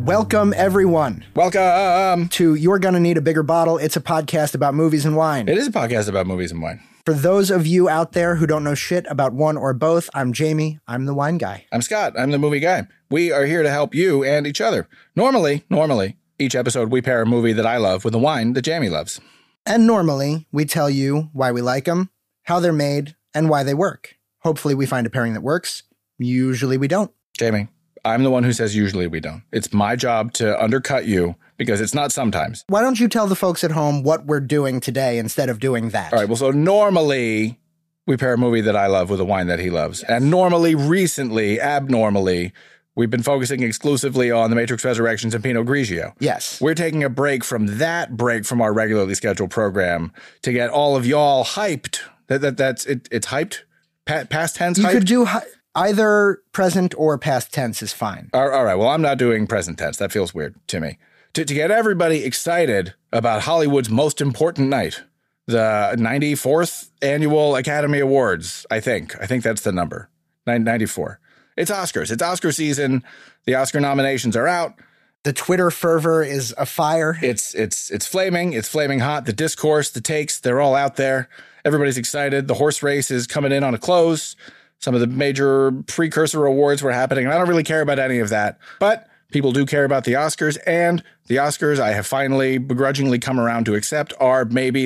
Welcome, everyone. Welcome to You're Gonna Need a Bigger Bottle. It's a podcast about movies and wine. It is a podcast about movies and wine. For those of you out there who don't know shit about one or both, I'm Jamie. I'm the wine guy. I'm Scott. I'm the movie guy. We are here to help you and each other. Normally, each episode we pair a movie that I love with a wine that Jamie loves. And normally, we tell you why we like them, how they're made, and why they work. Hopefully, we find a pairing that works. Usually, we don't. Jamie, I'm the one who says usually we don't. It's my job to undercut you because it's not sometimes. Why don't you tell the folks at home what we're doing today instead of doing that? All right, well, so normally we pair a movie that I love with a wine that he loves. And normally, recently, abnormally, we've been focusing exclusively on The Matrix Resurrections and Pinot Grigio. Yes. We're taking a break from our regularly scheduled program to get all of y'all hyped. It's hyped? Past tense hyped? You could do either present or past tense is fine. All right. Well, I'm not doing present tense. That feels weird to me. To get everybody excited about Hollywood's most important night, the 94th Annual Academy Awards, I think. I think that's the number. 94. It's Oscars. It's Oscar season. The Oscar nominations are out. The Twitter fervor is afire. It's flaming. It's flaming hot. The discourse, the takes, they're all out there. Everybody's excited. The horse race is coming in on a close. Some of the major precursor awards were happening. And I don't really care about any of that. But people do care about the Oscars. And the Oscars, I have finally begrudgingly come around to accept, are maybe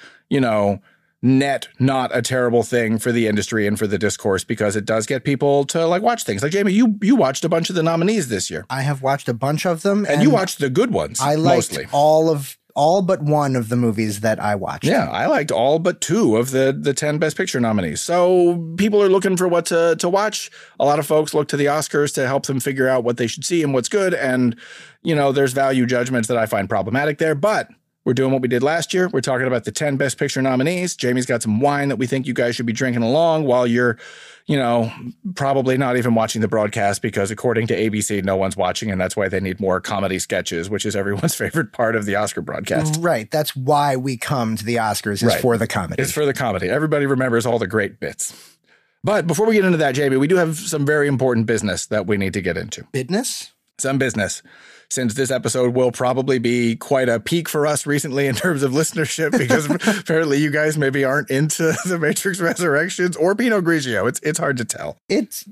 net not a terrible thing for the industry and for the discourse, because it does get people to watch things. Like, Jamie, you watched a bunch of the nominees this year. I have watched a bunch of them. And you watched the good ones. I liked mostly. all but one of the movies that I watched. Yeah, I liked all but two of the 10 Best Picture nominees. So people are looking for what to watch. A lot of folks look to the Oscars to help them figure out what they should see and what's good. And, there's value judgments that I find problematic there. But we're doing what we did last year. We're talking about the 10 Best Picture nominees. Jamie's got some wine that we think you guys should be drinking along while you're, probably not even watching the broadcast, because according to ABC, no one's watching, and that's why they need more comedy sketches, which is everyone's favorite part of the Oscar broadcast. Right. That's why we come to the Oscars, is for the comedy. It's for the comedy. Everybody remembers all the great bits. But before we get into that, Jamie, we do have some very important business that we need to get into. Business? Some business. Since this episode will probably be quite a peak for us recently in terms of listenership, because apparently you guys maybe aren't into The Matrix Resurrections or Pinot Grigio. It's hard to tell. It's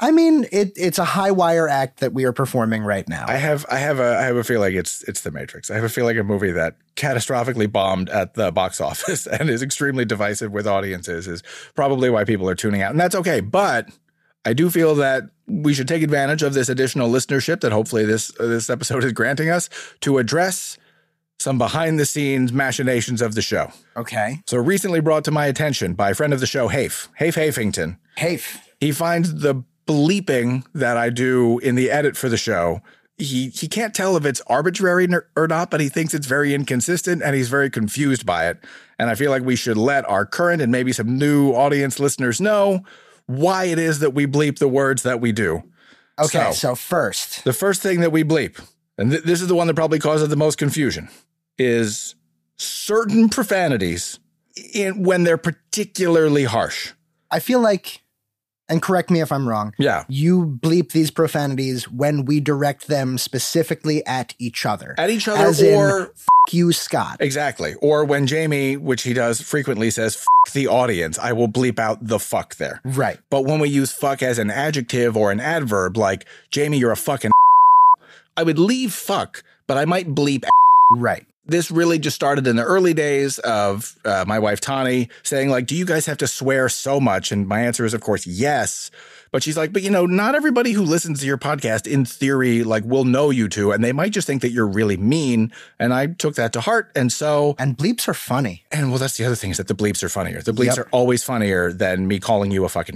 a high wire act that we are performing right now. I have a feeling it's The Matrix. I have a feeling a movie that catastrophically bombed at the box office and is extremely divisive with audiences is probably why people are tuning out. And that's okay. But I do feel that we should take advantage of this additional listenership that hopefully this episode is granting us to address some behind-the-scenes machinations of the show. Okay. So recently brought to my attention by a friend of the show, Hafe Hafington. Hafe. He finds the bleeping that I do in the edit for the show. He can't tell if it's arbitrary or not, but he thinks it's very inconsistent, and he's very confused by it. And I feel like we should let our current and maybe some new audience listeners know why it is that we bleep the words that we do. Okay, so first. The first thing that we bleep, and this is the one that probably causes the most confusion, is certain profanities when they're particularly harsh. I feel like, and correct me if I'm wrong, you bleep these profanities when we direct them specifically at each other. At each other, as or... F*** you, Scott. Exactly. Or when Jamie, which he does frequently, says, F*** the audience, I will bleep out the fuck there. Right. But when we use fuck as an adjective or an adverb, like, Jamie, you're a fucking I would leave fuck, but I might bleep Right. This really just started in the early days of my wife, Tani, saying, do you guys have to swear so much? And my answer is, of course, yes. But she's like, but, not everybody who listens to your podcast, in theory, will know you to, and they might just think that you're really mean. And I took that to heart. And so. And bleeps are funny. And well, that's the other thing, is that the bleeps are funnier. The bleeps are always funnier than me calling you a fucking.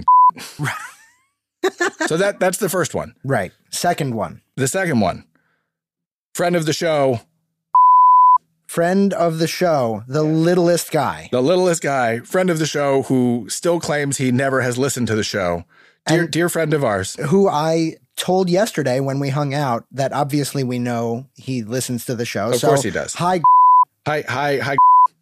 So that's the first one. Right. Second one. The second one. Friend of the show. Friend of the show, the littlest guy. The littlest guy, friend of the show, who still claims he never has listened to the show. Dear friend of ours. Who I told yesterday when we hung out that obviously we know he listens to the show. Of course he does. Hi.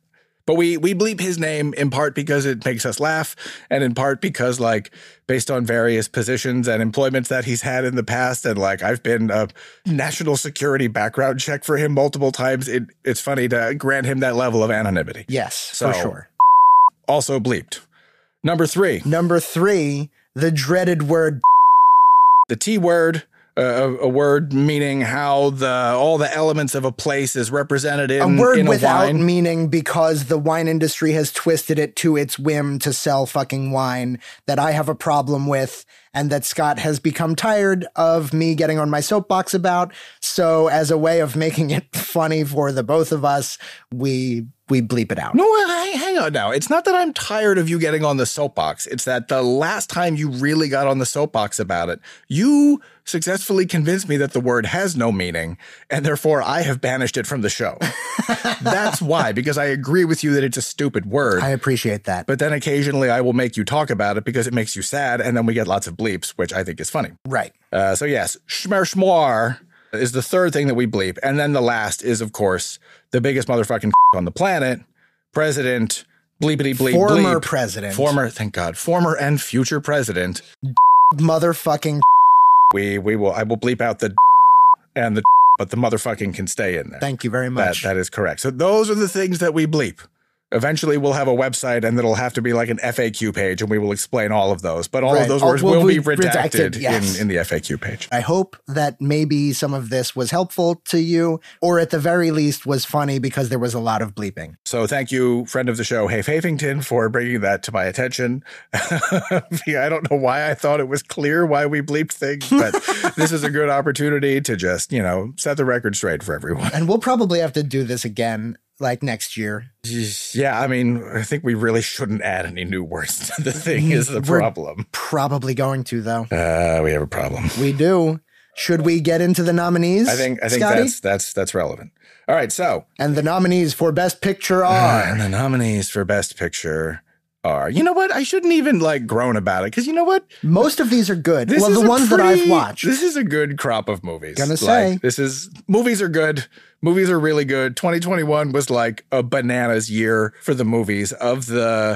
But we bleep his name in part because it makes us laugh, and in part because, like, based on various positions and employments that he's had in the past, and like I've been a national security background check for him multiple times, it's funny to grant him that level of anonymity. Yes, for sure. Also bleeped. Number 3, the dreaded word. The T word. A word meaning how all the elements of a place is represented in a word in without wine. Meaning because the wine industry has twisted it to its whim to sell fucking wine that I have a problem with and that Scott has become tired of me getting on my soapbox about. So as a way of making it funny for the both of us, we bleep it out. No, hang on now. It's not that I'm tired of you getting on the soapbox. It's that the last time you really got on the soapbox about it, you successfully convinced me that the word has no meaning, and therefore I have banished it from the show. That's why, because I agree with you that it's a stupid word. I appreciate that. But then occasionally I will make you talk about it because it makes you sad, and then we get lots of bleeps, which I think is funny. Right. So yes, schmer schmar is the third thing that we bleep. And then the last is, of course, the biggest motherfucking on the planet, president, bleepity bleep, former bleep. President. Thank God, former and future president. Motherfucking. I will bleep out the and the, but the motherfucking can stay in there. Thank you very much. That is correct. So those are the things that we bleep. Eventually, we'll have a website, and it'll have to be like an FAQ page, and we will explain all of those. But all of those words will be redacted yes. in the FAQ page. I hope that maybe some of this was helpful to you, or at the very least was funny because there was a lot of bleeping. So thank you, friend of the show, Hafe Hafington, for bringing that to my attention. I don't know why I thought it was clear why we bleeped things, but this is a good opportunity to just, set the record straight for everyone. And we'll probably have to do this again. Like next year. Yeah, I mean, I think we really shouldn't add any new words to the thing is the problem. Probably going to, though. We have a problem. We do. Should we get into the nominees? I think Scotty? that's relevant. All right, so. And the nominees for Best Picture are. And the nominees for Best Picture are. You know what? I shouldn't even groan about it, because you know what? Most of these are good. The ones that I've watched. This is a good crop of movies. Gonna say. Movies are good. Movies are really good. 2021 was like a bananas year for the movies. Of the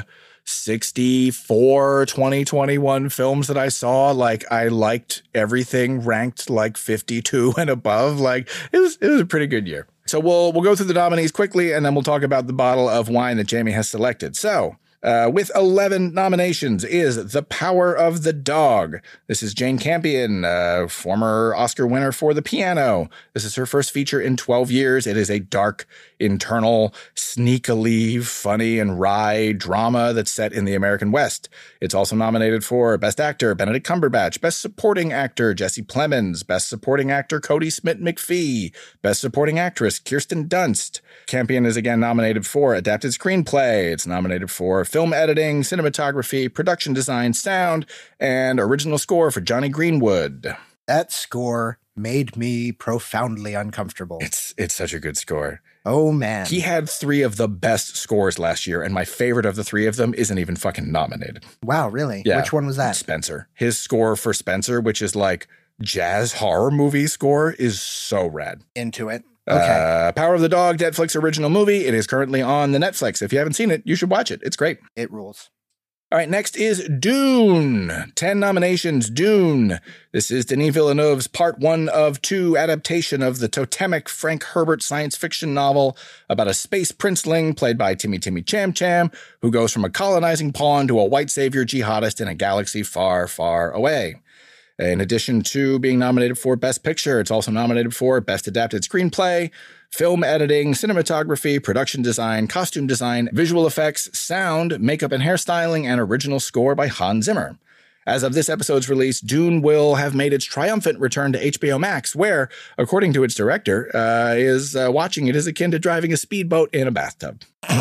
64 2021 films that I saw, I liked everything ranked 52 and above. It was a pretty good year. So we'll go through the nominees quickly, and then we'll talk about the bottle of wine that Jamie has selected. So with 11 nominations is The Power of the Dog. This is Jane Campion, former Oscar winner for The Piano. This is her first feature in 12 years. It is a dark, internal, sneakily funny and wry drama that's set in the American West. It's also nominated for Best Actor, Benedict Cumberbatch, Best Supporting Actor, Jesse Plemons, Best Supporting Actor, Cody Smith-McPhee, Best Supporting Actress, Kirsten Dunst. Campion is again nominated for Adapted Screenplay. It's nominated for Film Editing, Cinematography, Production Design, Sound, and Original Score for Johnny Greenwood. That score made me profoundly uncomfortable. It's such a good score. Oh, man. He had 3 of the best scores last year, and my favorite of the 3 of them isn't even fucking nominated. Wow, really? Yeah. Which one was that? Spencer. His score for Spencer, which is jazz horror movie score, is so rad. Into it. Okay. Power of the Dog, Netflix original movie. It is currently on the Netflix. If you haven't seen it, you should watch it. It's great. It rules. All right, next is Dune. 10 nominations, Dune. This is Denis Villeneuve's part 1 of 2 adaptation of the totemic Frank Herbert science fiction novel about a space princeling played by Timmy Cham Cham, who goes from a colonizing pawn to a white savior jihadist in a galaxy far, far away. In addition to being nominated for Best Picture, it's also nominated for Best Adapted Screenplay, Film Editing, Cinematography, Production Design, Costume Design, Visual Effects, Sound, Makeup and Hairstyling, and Original Score by Hans Zimmer. As of this episode's release, Dune will have made its triumphant return to HBO Max, where, according to its director, watching it is akin to driving a speedboat in a bathtub.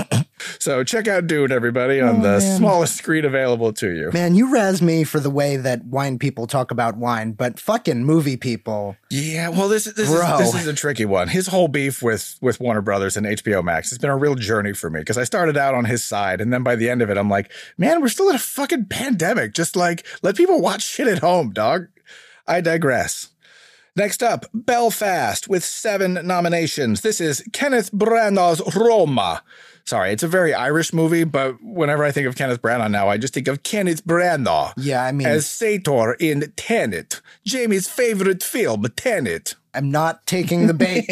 So check out Dune, everybody, on the smallest screen available to you. Man, you razz me for the way that wine people talk about wine, but fucking movie people. Yeah, well, this is a tricky one. His whole beef with Warner Brothers and HBO Max has been a real journey for me, because I started out on his side, and then by the end of it, I'm like, man, we're still in a fucking pandemic. Just let people watch shit at home, dog. I digress. Next up, Belfast with 7 nominations. This is Kenneth Branagh's Roma. Sorry, it's a very Irish movie, but whenever I think of Kenneth Branagh now, I just think of Kenneth Branagh. Yeah, I mean, as Sator in Tenet, Jamie's favorite film, Tenet. I'm not taking the bait.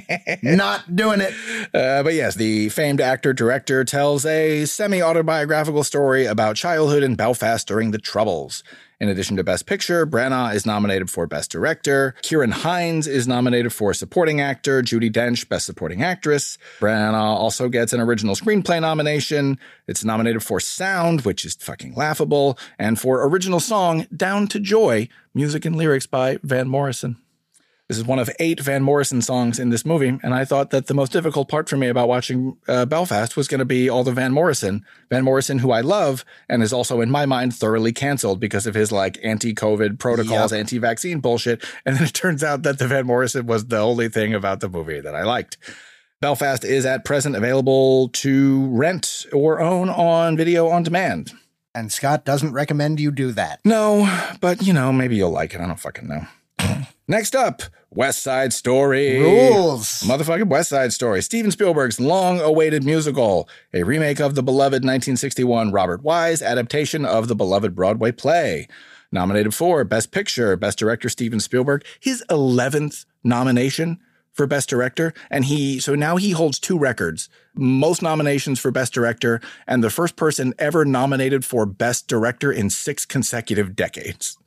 Not doing it. But yes, the famed actor-director tells a semi-autobiographical story about childhood in Belfast during the Troubles. In addition to Best Picture, Branagh is nominated for Best Director. Ciarán Hinds is nominated for Supporting Actor. Judi Dench, Best Supporting Actress. Branagh also gets an Original Screenplay nomination. It's nominated for Sound, which is fucking laughable, and for Original Song, Down to Joy, music and lyrics by Van Morrison. This is one of 8 Van Morrison songs in this movie, and I thought that the most difficult part for me about watching Belfast was going to be all the Van Morrison, who I love, and is also in my mind thoroughly canceled because of his like anti-COVID protocols, anti-vaccine bullshit. And then it turns out that the Van Morrison was the only thing about the movie that I liked. Belfast is at present available to rent or own on video on demand. And Scott doesn't recommend you do that. No, but maybe you'll like it. I don't fucking know. Next up, West Side Story. Rules. Motherfucking West Side Story. Steven Spielberg's long-awaited musical, a remake of the beloved 1961 Robert Wise adaptation of the beloved Broadway play. Nominated for Best Picture, Best Director Steven Spielberg, his 11th nomination for Best Director, and so now he holds 2 records, most nominations for Best Director, and the first person ever nominated for Best Director in 6 consecutive decades.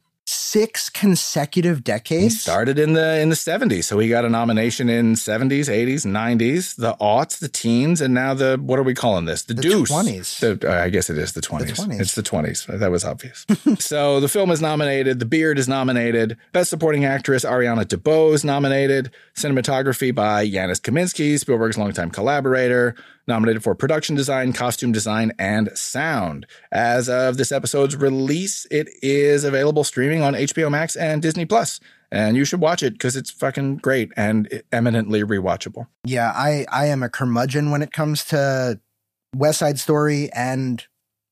6 consecutive decades? He started in the 70s, so he got a nomination in 70s, 80s, 90s, the aughts, the teens, and now what are we calling this? The deuce. 20s. I guess it is the 20s. The 20s. It's the 20s. That was obvious. So the film is nominated. The Beard is nominated. Best Supporting Actress, Ariana DeBose nominated. Cinematography by Yanis Kaminski, Spielberg's longtime collaborator. Nominated for production design, costume design, and sound. As of this episode's release, it is available streaming on HBO Max and Disney Plus. And you should watch it because it's fucking great and eminently rewatchable. Yeah, I am a curmudgeon when it comes to West Side Story and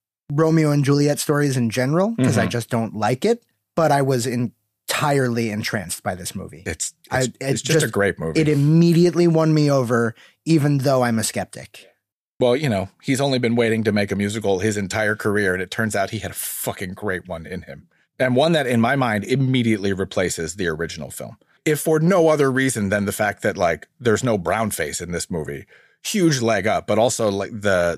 Romeo and Juliet stories in general, because I just don't like it. But I was entirely entranced by this movie. It's just a great movie. It immediately won me over, even though I'm a skeptic. Well, he's only been waiting to make a musical his entire career, and it turns out he had a fucking great one in him. And one that, in my mind, immediately replaces the original film. If for no other reason than the fact that, like, there's no brown face in this movie. Huge leg up, but also, like,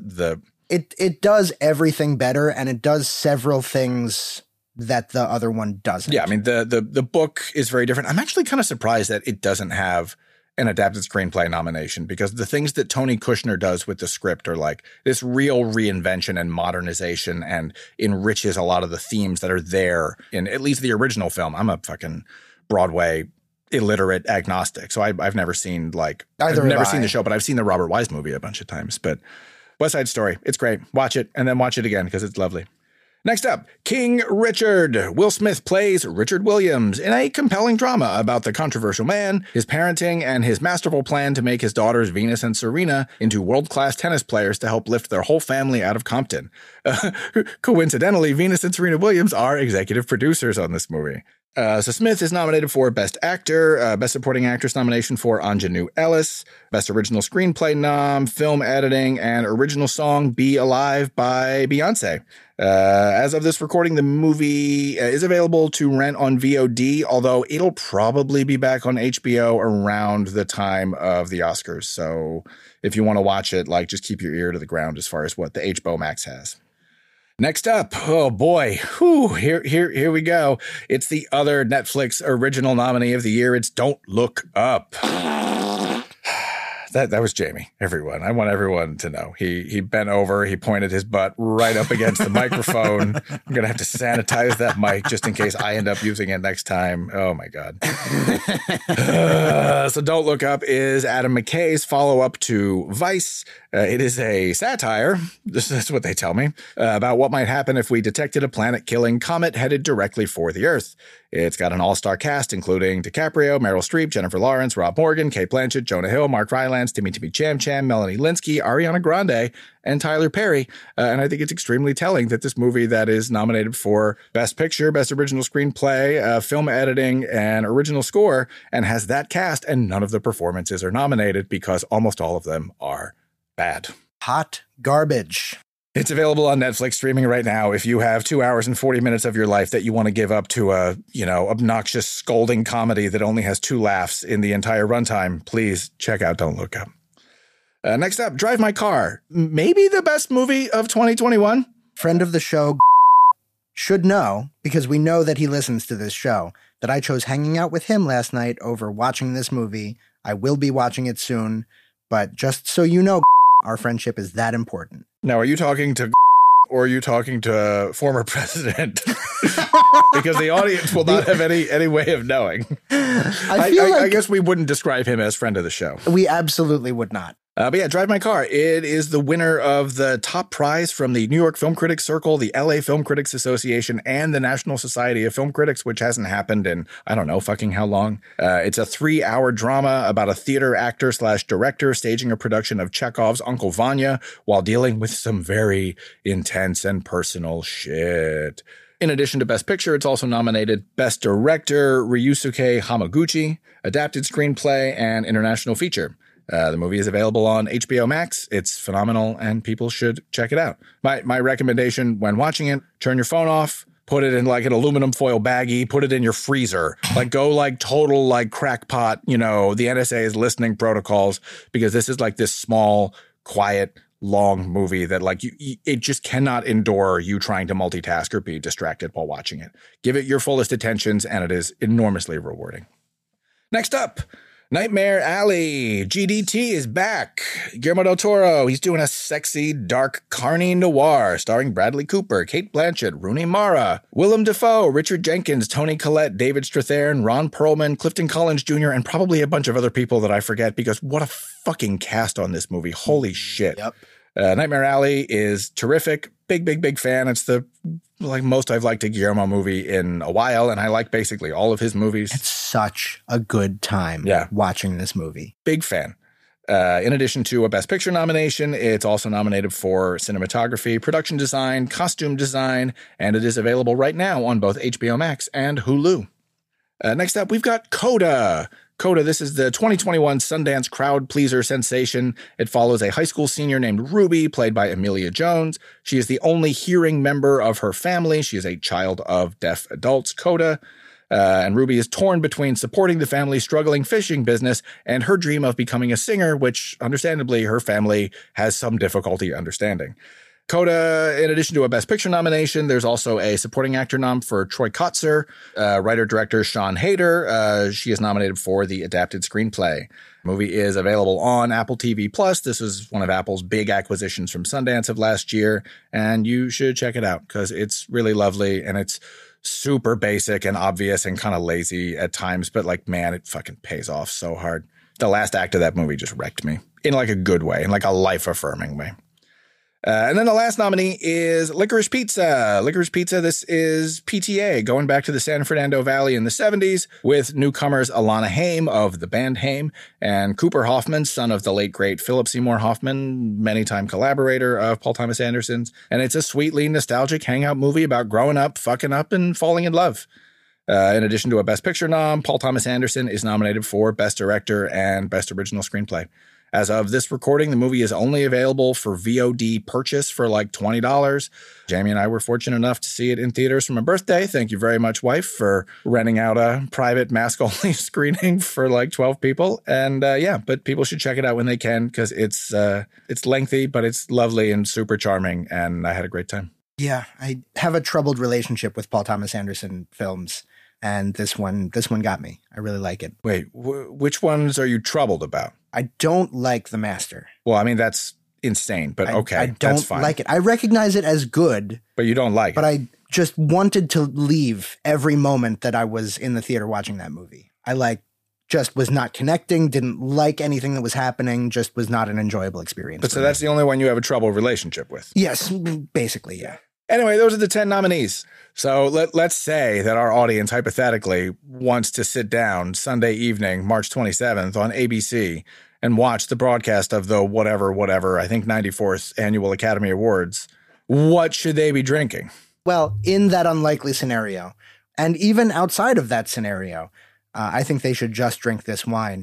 It does everything better, and it does several things that the other one doesn't. Yeah, I mean, the book is very different. I'm actually kind of surprised that it doesn't have an adapted screenplay nomination, because the things that Tony Kushner does with the script are like this real reinvention and modernization, and enriches a lot of the themes that are there in at least the original film. I'm a fucking Broadway illiterate agnostic, so I've never seen seen the show, but I've seen the Robert Wise movie a bunch of times. But West Side Story, it's great. Watch it and then watch it again because it's lovely. Next up, King Richard. Will Smith plays Richard Williams in a compelling drama about the controversial man, his parenting, and his masterful plan to make his daughters Venus and Serena into world-class tennis players to help lift their whole family out of Compton. Coincidentally, Venus and Serena Williams are executive producers on this movie. So Smith is nominated for Best Actor, Best Supporting Actress nomination for Anjanou Ellis, Best Original Screenplay nom, Film Editing, and Original Song Be Alive by Beyonce. As of this recording, the movie is available to rent on VOD, although it'll probably be back on HBO around the time of the Oscars. So if you want to watch it, like, just keep your ear to the ground as far as what the HBO Max has. Next up, oh boy, here we go. It's the other Netflix original nominee of the year. It's Don't Look Up. That was Jamie, everyone. I want everyone to know. He bent over, he pointed his butt right up against the microphone. I'm going to have to sanitize that mic just in case I end up using it next time. Oh my God. So Don't Look Up is Adam McKay's follow-up to Vice. It is a satire, that's what they tell me, about what might happen if we detected a planet-killing comet headed directly for the Earth. It's got an all-star cast, including DiCaprio, Meryl Streep, Jennifer Lawrence, Rob Morgan, Cate Blanchett, Jonah Hill, Mark Rylance, Timmy Cham Cham, Melanie Linsky, Ariana Grande, and Tyler Perry. And I think it's extremely telling that this movie that is nominated for Best Picture, Best Original Screenplay, Film Editing, and Original Score, and has that cast, and none of the performances are nominated because almost all of them are bad. Hot Garbage. It's available on Netflix streaming right now. If you have 2 hours and 40 minutes of your life that you want to give up to a, obnoxious scolding comedy that only has 2 laughs in the entire runtime, please check out Don't Look Up. Next up, Drive My Car. Maybe the best movie of 2021. Friend of the show should know, because we know that he listens to this show, that I chose hanging out with him last night over watching this movie. I will be watching it soon, but just so you know, our friendship is that important. Now, are you talking to or are you talking to former president? Because the audience will not have any way of knowing. I guess we wouldn't describe him as friend of the show. We absolutely would not. But yeah, Drive My Car. It is the winner of the top prize from the New York Film Critics Circle, the LA Film Critics Association, and the National Society of Film Critics, which hasn't happened in, I don't know, fucking how long. It's a 3-hour drama about a theater actor/director staging a production of Chekhov's Uncle Vanya while dealing with some very intense and personal shit. In addition to Best Picture, it's also nominated Best Director, Ryusuke Hamaguchi, Adapted Screenplay, and International Feature. The movie is available on HBO Max. It's phenomenal, and people should check it out. My recommendation when watching it, turn your phone off, put it in like an aluminum foil baggie, put it in your freezer. Like go like total like crackpot, the NSA's listening protocols, because this is like this small, quiet, long movie that like it just cannot endure you trying to multitask or be distracted while watching it. Give it your fullest attentions, and it is enormously rewarding. Next up, Nightmare Alley. GDT is back. Guillermo del Toro. He's doing a sexy, dark carny noir starring Bradley Cooper, Cate Blanchett, Rooney Mara, Willem Dafoe, Richard Jenkins, Toni Collette, David Strathairn, Ron Perlman, Clifton Collins Jr., and probably a bunch of other people that I forget, because what a fucking cast on this movie. Holy shit. Yep. Nightmare Alley is terrific. Big fan. It's the most I've liked a Guillermo movie in a while, and I like basically all of his movies. It's such a good time watching this movie. Big fan. In addition to a Best Picture nomination, it's also nominated for cinematography, production design, costume design, and it is available right now on both HBO Max and Hulu. Next up, we've got Coda. Coda, this is the 2021 Sundance crowd pleaser sensation. It follows a high school senior named Ruby, played by Emilia Jones. She is the only hearing member of her family. She is a child of deaf adults, Coda. And Ruby is torn between supporting the family's struggling fishing business and her dream of becoming a singer, which, understandably, her family has some difficulty understanding. Coda, in addition to a Best Picture nomination, there's also a supporting actor nom for Troy Kotsur, writer-director Sean Hayter. She is nominated for the adapted screenplay. The movie is available on Apple TV+. This was one of Apple's big acquisitions from Sundance of last year, and you should check it out because it's really lovely and it's super basic and obvious and kind of lazy at times, but like, man, it fucking pays off so hard. The last act of that movie just wrecked me in like a good way, in like a life-affirming way. And then the last nominee is Licorice Pizza. Licorice Pizza, this is PTA, going back to the San Fernando Valley in the 70s with newcomers Alana Haim of the band Haim and Cooper Hoffman, son of the late, great Philip Seymour Hoffman, many-time collaborator of Paul Thomas Anderson's. And it's a sweetly nostalgic hangout movie about growing up, fucking up, and falling in love. In addition to a Best Picture nom, Paul Thomas Anderson is nominated for Best Director and Best Original Screenplay. As of this recording, the movie is only available for VOD purchase for like $20. Jamie and I were fortunate enough to see it in theaters for my birthday. Thank you very much, wife, for renting out a private mask-only screening for like 12 people. And but people should check it out when they can because it's lengthy, but it's lovely and super charming, and I had a great time. Yeah, I have a troubled relationship with Paul Thomas Anderson films, and this one got me. I really like it. Wait, which ones are you troubled about? I don't like The Master. Well, I mean, that's insane, but okay, I don't like it. I recognize it as good. But you don't like it. But I just wanted to leave every moment that I was in the theater watching that movie. I just was not connecting, didn't like anything that was happening, just was not an enjoyable experience. But so that's the only one you have a troubled relationship with? Yes, basically, yeah. Anyway, those are the 10 nominees. So let's say that our audience hypothetically wants to sit down Sunday evening, March 27th on ABC and watch the broadcast of the whatever, I think 94th Annual Academy Awards. What should they be drinking? Well, in that unlikely scenario, and even outside of that scenario, I think they should just drink this wine.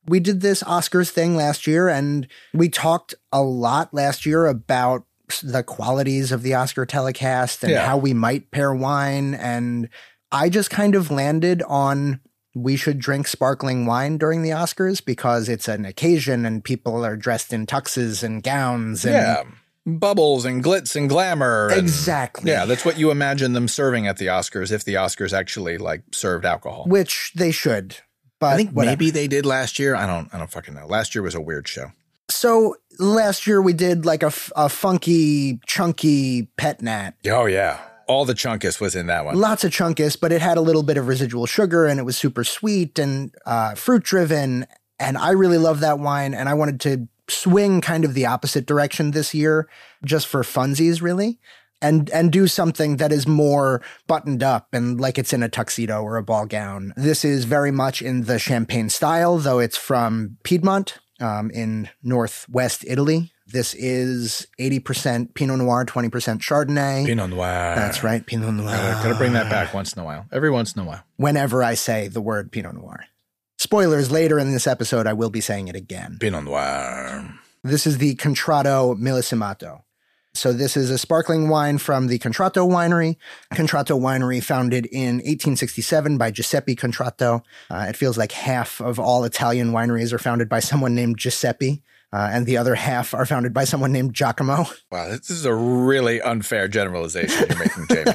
We did this Oscars thing last year, and we talked a lot last year about the qualities of the Oscar telecast and how we might pair wine. And I just kind of landed on we should drink sparkling wine during the Oscars because it's an occasion and people are dressed in tuxes and gowns. And bubbles and glitz and glamour. Exactly. Yeah, that's what you imagine them serving at the Oscars if the Oscars actually like served alcohol. Which they should. But I think maybe they did last year. I don't fucking know. Last year was a weird show. So last year we did like a funky, chunky pet nat. Oh, yeah. All the chunkus was in that one. Lots of chunkus, but it had a little bit of residual sugar and it was super sweet and fruit driven. And I really love that wine. And I wanted to swing kind of the opposite direction this year just for funsies, really. And do something that is more buttoned up and like it's in a tuxedo or a ball gown. This is very much in the Champagne style, though it's from Piedmont in northwest Italy. This is 80% Pinot Noir, 20% Chardonnay. Pinot Noir. That's right, Pinot Noir. Gotta bring that back once in a while. Every once in a while. Whenever I say the word Pinot Noir. Spoilers, later in this episode, I will be saying it again. Pinot Noir. This is the Contratto Millesimato. So this is a sparkling wine from the Contratto Winery. Contratto Winery founded in 1867 by Giuseppe Contratto. It feels like half of all Italian wineries are founded by someone named Giuseppe, and the other half are founded by someone named Giacomo. Wow, this is a really unfair generalization you're making, Jamie.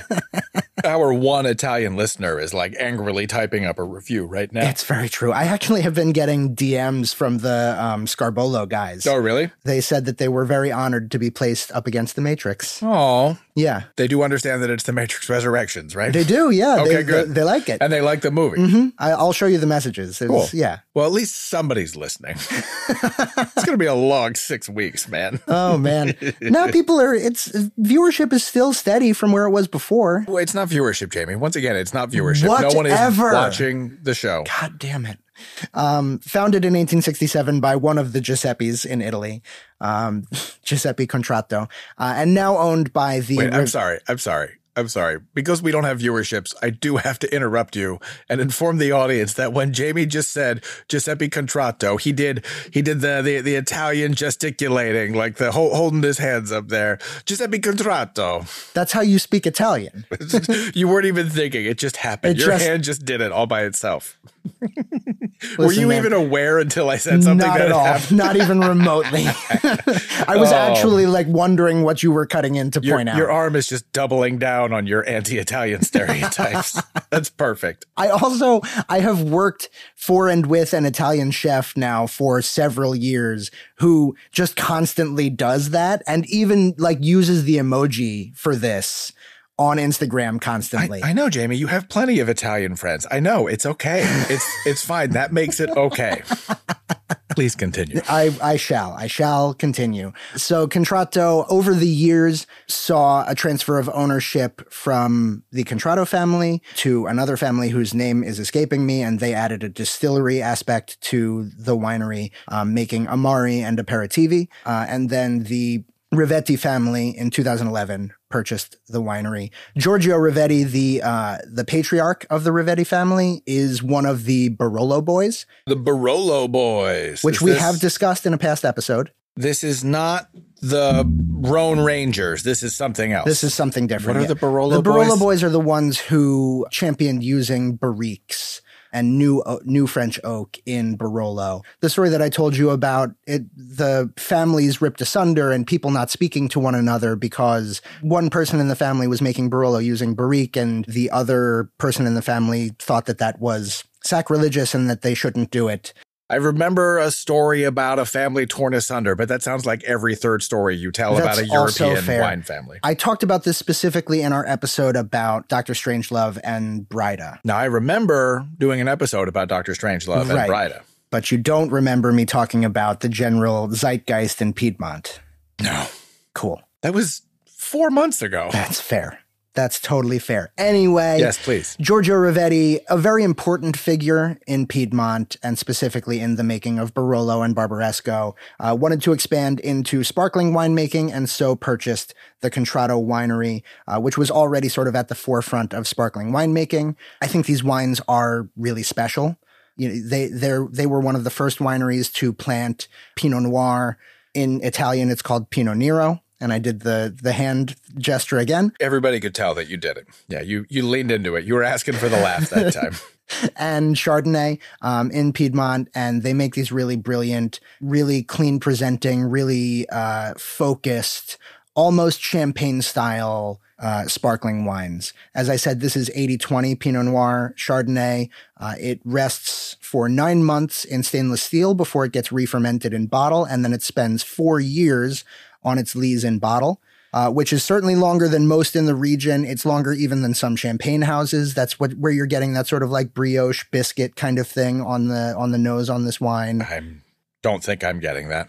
Our one Italian listener is like angrily typing up a review right now. It's very true. I actually have been getting DMs from the Scarbolo guys. Oh, really? They said that they were very honored to be placed up against The Matrix. Oh. Yeah. They do understand that it's The Matrix Resurrections, right? They do, yeah. Okay, good. They like it. And they like the movie. Mm-hmm. I'll show you the messages. Cool. Yeah. Well, at least somebody's listening. It's going to be a long 6 weeks, man. Oh, man. Now viewership is still steady from where it was before. Well, it's not viewership, Jamie. Once again, it's not viewership. Whatever. No one is watching the show. God damn it. Founded in 1867 by one of the Giuseppes in Italy, Giuseppe Contratto, and now owned by the... Wait, I'm sorry. Because we don't have viewerships, I do have to interrupt you and inform the audience that when Jamie just said Giuseppe Contratto, he did the Italian gesticulating, like the holding his hands up there. Giuseppe Contratto. That's how you speak Italian. You weren't even thinking. It just happened. Your hand just did it all by itself. Were you even aware until I said something? Not that at all. happened? Not even remotely. I was actually like wondering what you were cutting in to point out. Your arm is just doubling down on your anti-Italian stereotypes. That's perfect. I have worked for and with an Italian chef now for several years who just constantly does that and even like uses the emoji for this on Instagram constantly. I know, Jamie, you have plenty of Italian friends. I know. It's okay. It's fine. That makes it okay. Please continue. I shall continue. So Contratto, over the years, saw a transfer of ownership from the Contratto family to another family whose name is escaping me, and they added a distillery aspect to the winery, making Amari and aperitivi. And then the Rivetti family in 2011 purchased the winery. Giorgio Rivetti, the patriarch of the Rivetti family, is one of the Barolo boys. The Barolo boys. Which we have discussed in a past episode. This is not the Rhone Rangers. This is something else. This is something different. What are the Barolo boys? The Barolo boys are the ones who championed using barriques and new French oak in Barolo. The story that I told you about, the families ripped asunder and people not speaking to one another because one person in the family was making Barolo using barrique and the other person in the family thought that was sacrilegious and that they shouldn't do it. I remember a story about a family torn asunder, but that sounds like every third story you tell about a European wine family. I talked about this specifically in our episode about Dr. Strangelove and Bryda. Now, I remember doing an episode about Dr. Strangelove and Bryda. But you don't remember me talking about the general zeitgeist in Piedmont. No. Cool. That was 4 months ago. That's fair. That's totally fair. Anyway. Yes, please. Giorgio Rivetti, a very important figure in Piedmont and specifically in the making of Barolo and Barbaresco, wanted to expand into sparkling winemaking and so purchased the Contratto Winery, which was already sort of at the forefront of sparkling winemaking. I think these wines are really special. They were one of the first wineries to plant Pinot Noir. In Italian, it's called Pinot Nero. And I did the hand gesture again. Everybody could tell that you did it. Yeah, you leaned into it. You were asking for the laugh that time. And Chardonnay in Piedmont. And they make these really brilliant, really clean presenting, really focused, almost champagne style sparkling wines. As I said, this is 80-20 Pinot Noir Chardonnay. It rests for 9 months in stainless steel before it gets re-fermented in bottle. And then it spends 4 years on its lees in bottle, which is certainly longer than most in the region. It's longer even than some champagne houses. That's where you're getting that sort of like brioche biscuit kind of thing on the nose on this wine. I don't think I'm getting that.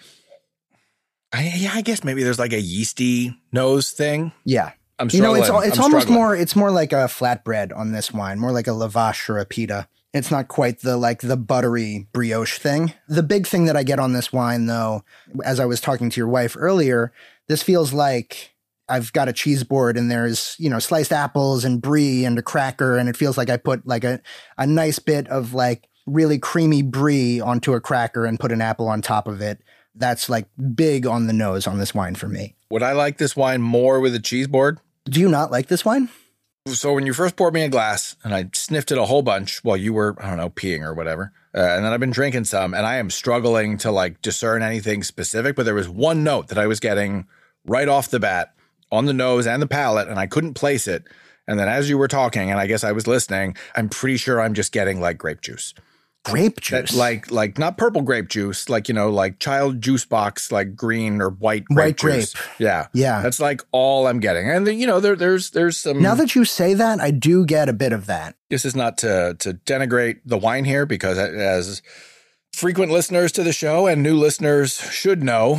I guess maybe there's like a yeasty nose thing. Yeah. I'm struggling. It's almost more, it's more like a flatbread on this wine, more like a lavash or a pita. It's not quite the buttery brioche thing. The big thing that I get on this wine, though, as I was talking to your wife earlier, this feels like I've got a cheese board and there's, sliced apples and brie and a cracker. And it feels like I put like a nice bit of like really creamy brie onto a cracker and put an apple on top of it. That's like big on the nose on this wine for me. Would I like this wine more with a cheese board? Do you not like this wine? So when you first poured me a glass and I sniffed it a whole bunch while you were, I don't know, peeing or whatever. And then I've been drinking some and I am struggling to like discern anything specific. But there was one note that I was getting right off the bat on the nose and the palate and I couldn't place it. And then as you were talking and I guess I was listening, I'm pretty sure I'm just getting like grape juice. Grape juice? Like not purple grape juice, like, like child juice box, like green or white grape juice. Yeah. Yeah. That's like all I'm getting. And then, there's some. Now that you say that, I do get a bit of that. This is not to denigrate the wine here because as frequent listeners to the show and new listeners should know,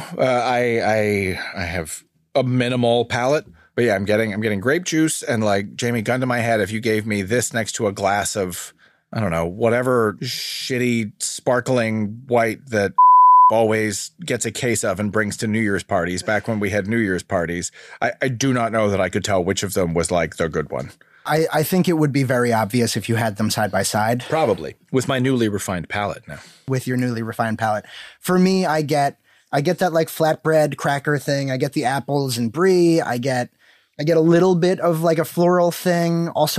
I have a minimal palate. But yeah, I'm getting grape juice and like Jamie, gun to my head, if you gave me this next to a glass of, I don't know, whatever shitty sparkling white that always gets a case of and brings to New Year's parties back when we had New Year's parties. I do not know that I could tell which of them was like the good one. I think it would be very obvious if you had them side by side. Probably. With my newly refined palate now. With your newly refined palate. For me, I get that like flatbread cracker thing. I get the apples and brie. I get a little bit of like a floral thing. Also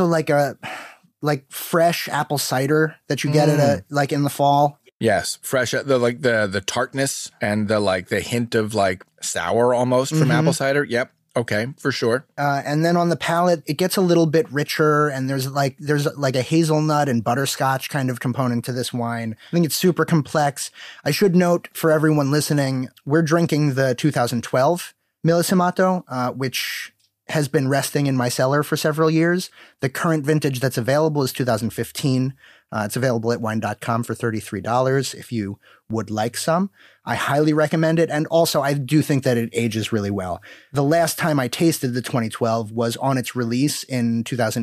like fresh apple cider that you get like in the fall. Yes, fresh, the tartness and the hint of like sour almost from apple cider. Yep. Okay, for sure. And then on the palate, it gets a little bit richer and there's like a hazelnut and butterscotch kind of component to this wine. I think it's super complex. I should note for everyone listening, we're drinking the 2012 Millesimato, which has been resting in my cellar for several years. The current vintage that's available is 2015. It's available at wine.com for $33 if you would like some. I highly recommend it. And also, I do think that it ages really well. The last time I tasted the 2012 was on its release in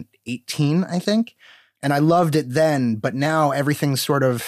2018, I think. And I loved it then, but now everything's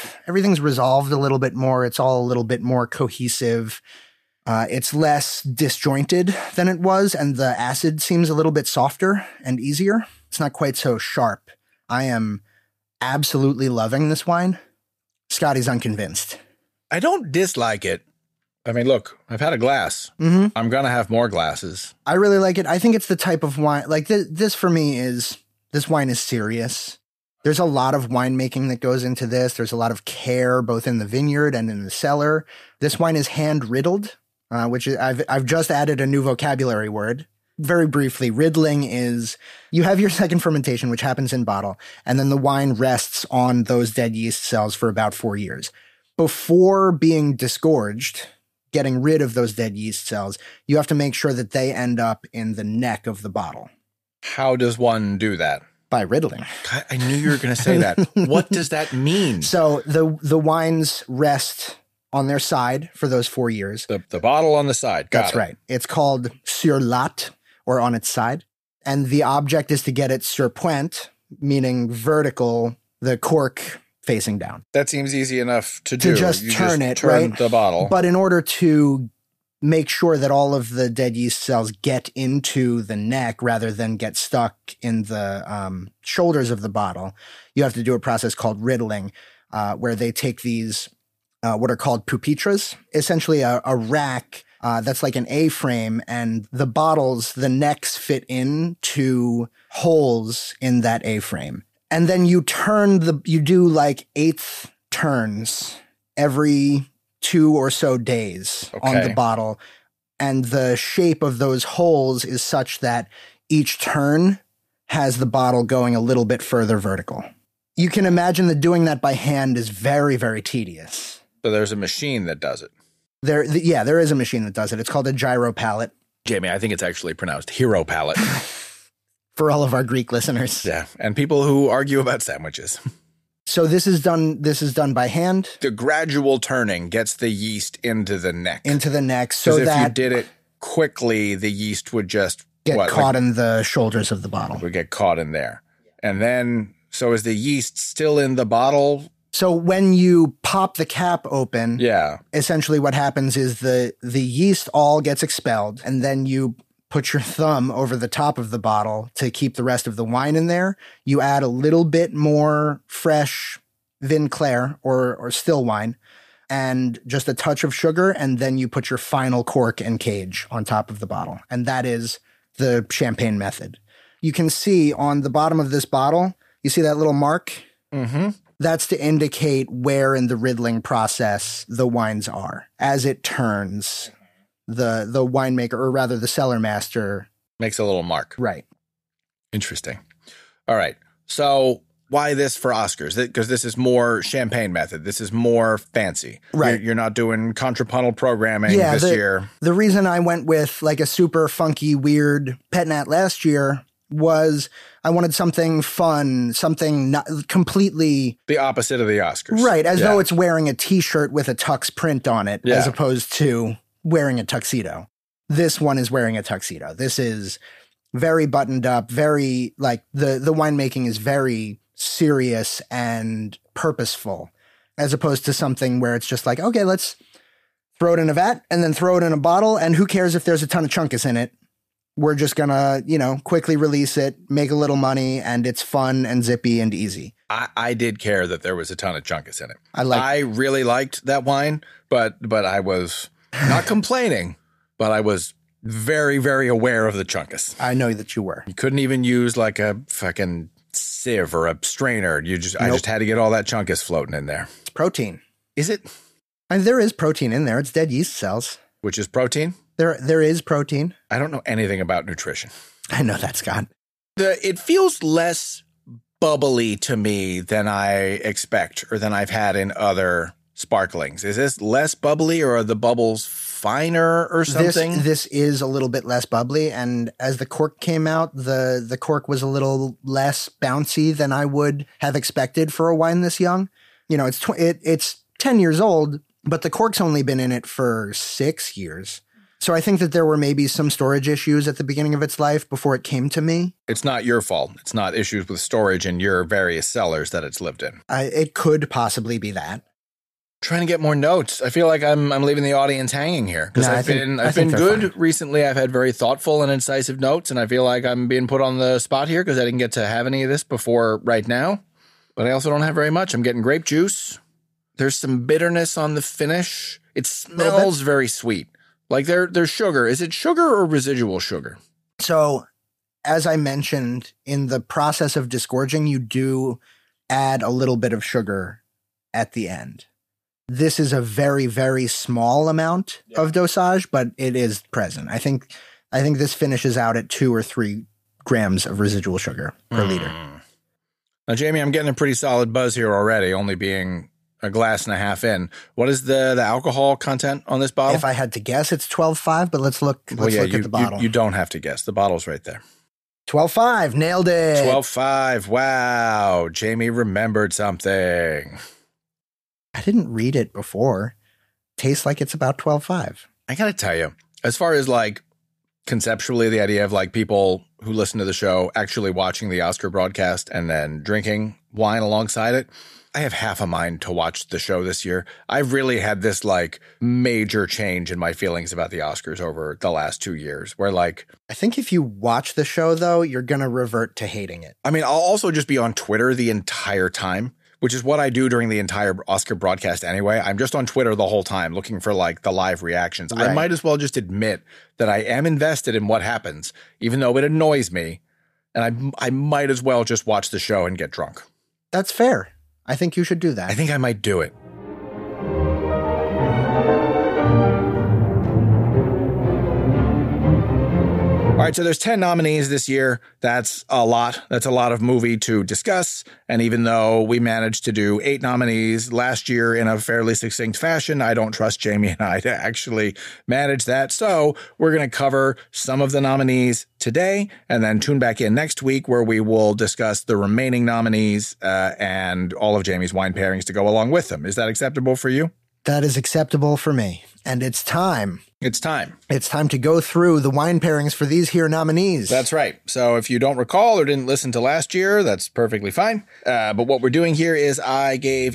resolved a little bit more. It's all a little bit more cohesive. It's less disjointed than it was, and the acid seems a little bit softer and easier. It's not quite so sharp. I am absolutely loving this wine. Scotty's unconvinced. I don't dislike it. I mean, look, I've had a glass. Mm-hmm. I'm going to have more glasses. I really like it. I think it's the type of wine, like this for me this wine is serious. There's a lot of winemaking that goes into this. There's a lot of care, both in the vineyard and in the cellar. This wine is hand riddled, which is, I've just added a new vocabulary word. Very briefly, riddling is you have your second fermentation, which happens in bottle, and then the wine rests on those dead yeast cells for about 4 years. Before being disgorged, getting rid of those dead yeast cells, you have to make sure that they end up in the neck of the bottle. How does one do that? By riddling. I knew you were going to say that. What does that mean? So the wines rest on their side for those 4 years. The bottle on the side. That's right. It's called sur latte, or on its side. And the object is to get it sur pointe, meaning vertical, the cork facing down. That seems easy enough to do. To just turn the bottle. But in order to make sure that all of the dead yeast cells get into the neck rather than get stuck in the shoulders of the bottle, you have to do a process called riddling. where they take these, what are called pupitras, essentially a rack that's like an A-frame, and the bottles, the necks fit into holes in that A-frame. And then you do like eighth turns every 2 or so days on the bottle. And the shape of those holes is such that each turn has the bottle going a little bit further vertical. You can imagine that doing that by hand is very, very tedious. So there's a machine that does it. There is a machine that does it. It's called a gyro pallet. Jamie, I think it's actually pronounced hero pallet. For all of our Greek listeners. Yeah, and people who argue about sandwiches. So this is done by hand. The gradual turning gets the yeast into the neck. So if that you did it quickly, the yeast would just get caught in the shoulders of the bottle. Would get caught in there. And then, so is the yeast still in the bottle? So when you pop the cap open, essentially what happens is the yeast all gets expelled, and then you put your thumb over the top of the bottle to keep the rest of the wine in there. You add a little bit more fresh vin clair or still wine and just a touch of sugar, and then you put your final cork and cage on top of the bottle. And that is the champagne method. You can see on the bottom of this bottle, you see that little mark? Mm-hmm. That's to indicate where in the riddling process the wines are. As it turns, the winemaker, or rather the cellar master, makes a little mark. Right. Interesting. All right. So why this for Oscars? Because this is more champagne method. This is more fancy. Right. You're not doing contrapuntal programming this year. The reason I went with like a super funky, weird pet nat last year was I wanted something fun, something not completely the opposite of the Oscars. Right. As though it's wearing a t-shirt with a tux print on it, as opposed to wearing a tuxedo. This one is wearing a tuxedo. This is very buttoned up, very like the winemaking is very serious and purposeful, as opposed to something where it's just like, okay, let's throw it in a vat and then throw it in a bottle. And who cares if there's a ton of chunkus in it? We're just going to, quickly release it, make a little money, and it's fun and zippy and easy. I did care that there was a ton of chunkus in it. I really liked that wine, but I was not complaining, but I was very, very aware of the chunkus. I know that you were. You couldn't even use like a fucking sieve or a strainer. I just had to get all that chunkus floating in there. It's protein. Is it? There is protein in there. It's dead yeast cells. Which is protein? There is protein. I don't know anything about nutrition. I know that, Scott. It feels less bubbly to me than I expect or than I've had in other sparklings. Is this less bubbly, or are the bubbles finer or something? This is a little bit less bubbly, and as the cork came out, the cork was a little less bouncy than I would have expected for a wine this young. It's 10 years old, but the cork's only been in it for 6 years. So I think that there were maybe some storage issues at the beginning of its life before it came to me. It's not your fault. It's not issues with storage in your various cellars that it's lived in. It could possibly be that. Trying to get more notes. I feel like I'm leaving the audience hanging here because I've been good fine. Recently. I've had very thoughtful and incisive notes, and I feel like I'm being put on the spot here because I didn't get to have any of this before right now. But I also don't have very much. I'm getting grape juice. There's some bitterness on the finish. It smells very sweet. Like there's sugar. Is it sugar or residual sugar? So, as I mentioned, in the process of disgorging, you do add a little bit of sugar at the end. This is a very, very small amount of dosage, but it is present. I think this finishes out at 2 or 3 grams of residual sugar per liter. Now, Jamie, I'm getting a pretty solid buzz here already, only being a glass and a half in. What is the alcohol content on this bottle? If I had to guess, it's 12.5, but let's look at the bottle. You don't have to guess. The bottle's right there. 12.5. Nailed it. 12.5. Wow. Jamie remembered something. I didn't read it before. Tastes like it's about 12.5. I got to tell you, as far as like conceptually the idea of like people who listen to the show actually watching the Oscar broadcast and then drinking wine alongside it, I have half a mind to watch the show this year. I've really had this like major change in my feelings about the Oscars over the last 2 years where like, I think if you watch the show though, you're going to revert to hating it. I mean, I'll also just be on Twitter the entire time, which is what I do during the entire Oscar broadcast anyway. I'm just on Twitter the whole time looking for like the live reactions. Right. I might as well just admit that I am invested in what happens, even though it annoys me. And I might as well just watch the show and get drunk. That's fair. I think you should do that. I think I might do it. All right, so there's 10 nominees this year. That's a lot. That's a lot of movie to discuss. And even though we managed to do 8 nominees last year in a fairly succinct fashion, I don't trust Jamie and I to actually manage that. So we're going to cover some of the nominees today and then tune back in next week where we will discuss the remaining nominees and all of Jamie's wine pairings to go along with them. Is that acceptable for you? That is acceptable for me. And it's time. It's time. It's time to go through the wine pairings for these here nominees. That's right. So if you don't recall or didn't listen to last year, that's perfectly fine. But what we're doing here is I gave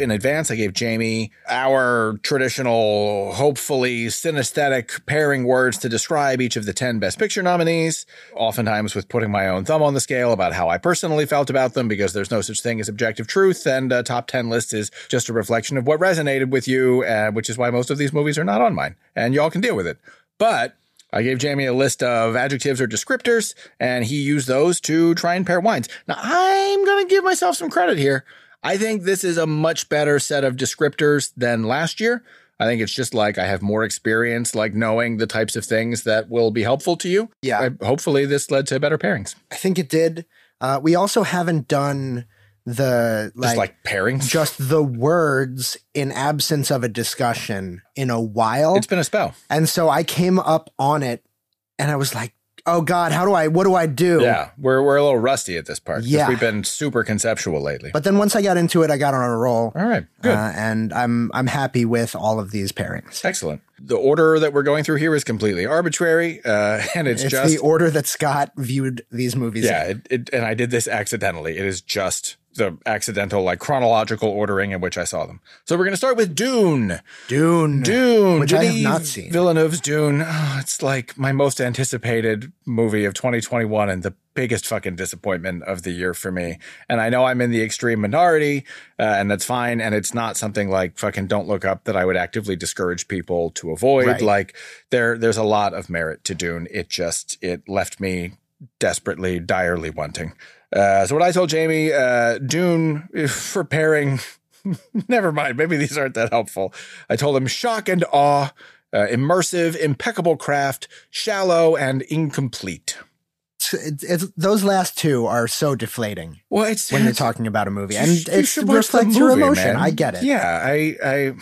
Jamie our traditional, hopefully synesthetic pairing words to describe each of the 10 Best Picture nominees, oftentimes with putting my own thumb on the scale about how I personally felt about them, because there's no such thing as objective truth, and a top 10 list is just a reflection of what resonated with you, which is why most of these movies are not on mine, and y'all can deal with it. But I gave Jamie a list of adjectives or descriptors, and he used those to try and pair wines. Now, I'm going to give myself some credit here. I think this is a much better set of descriptors than last year. I think it's just like I have more experience, like knowing the types of things that will be helpful to you. Yeah. Hopefully this led to better pairings. I think it did. We also haven't done the pairings, just the words in absence of a discussion in a while. It's been a spell. And so I came up on it and I was like, oh God, what do I do? Yeah, we're a little rusty at this part. Yeah. We've been super conceptual lately. But then once I got into it, I got on a roll. All right, good. And I'm happy with all of these pairings. Excellent. The order that we're going through here is completely arbitrary, and it's just the order that Scott viewed these movies. Yeah, and I did this accidentally. It is just the accidental, chronological ordering in which I saw them. So we're going to start with Dune. Dune. Which I have not seen. Villeneuve's Dune. Oh, it's like my most anticipated movie of 2021 and the biggest fucking disappointment of the year for me. And I know I'm in the extreme minority, and that's fine. And it's not something like fucking Don't Look Up that I would actively discourage people to avoid. Right. There's a lot of merit to Dune. It left me desperately, direly wanting. So what I told Jamie, Dune for pairing, never mind. Maybe these aren't that helpful. I told him shock and awe, immersive, impeccable craft, shallow and incomplete. Those last two are so deflating. Well, when you're talking about a movie, and it reflects your emotion. Man. I get it. Yeah, I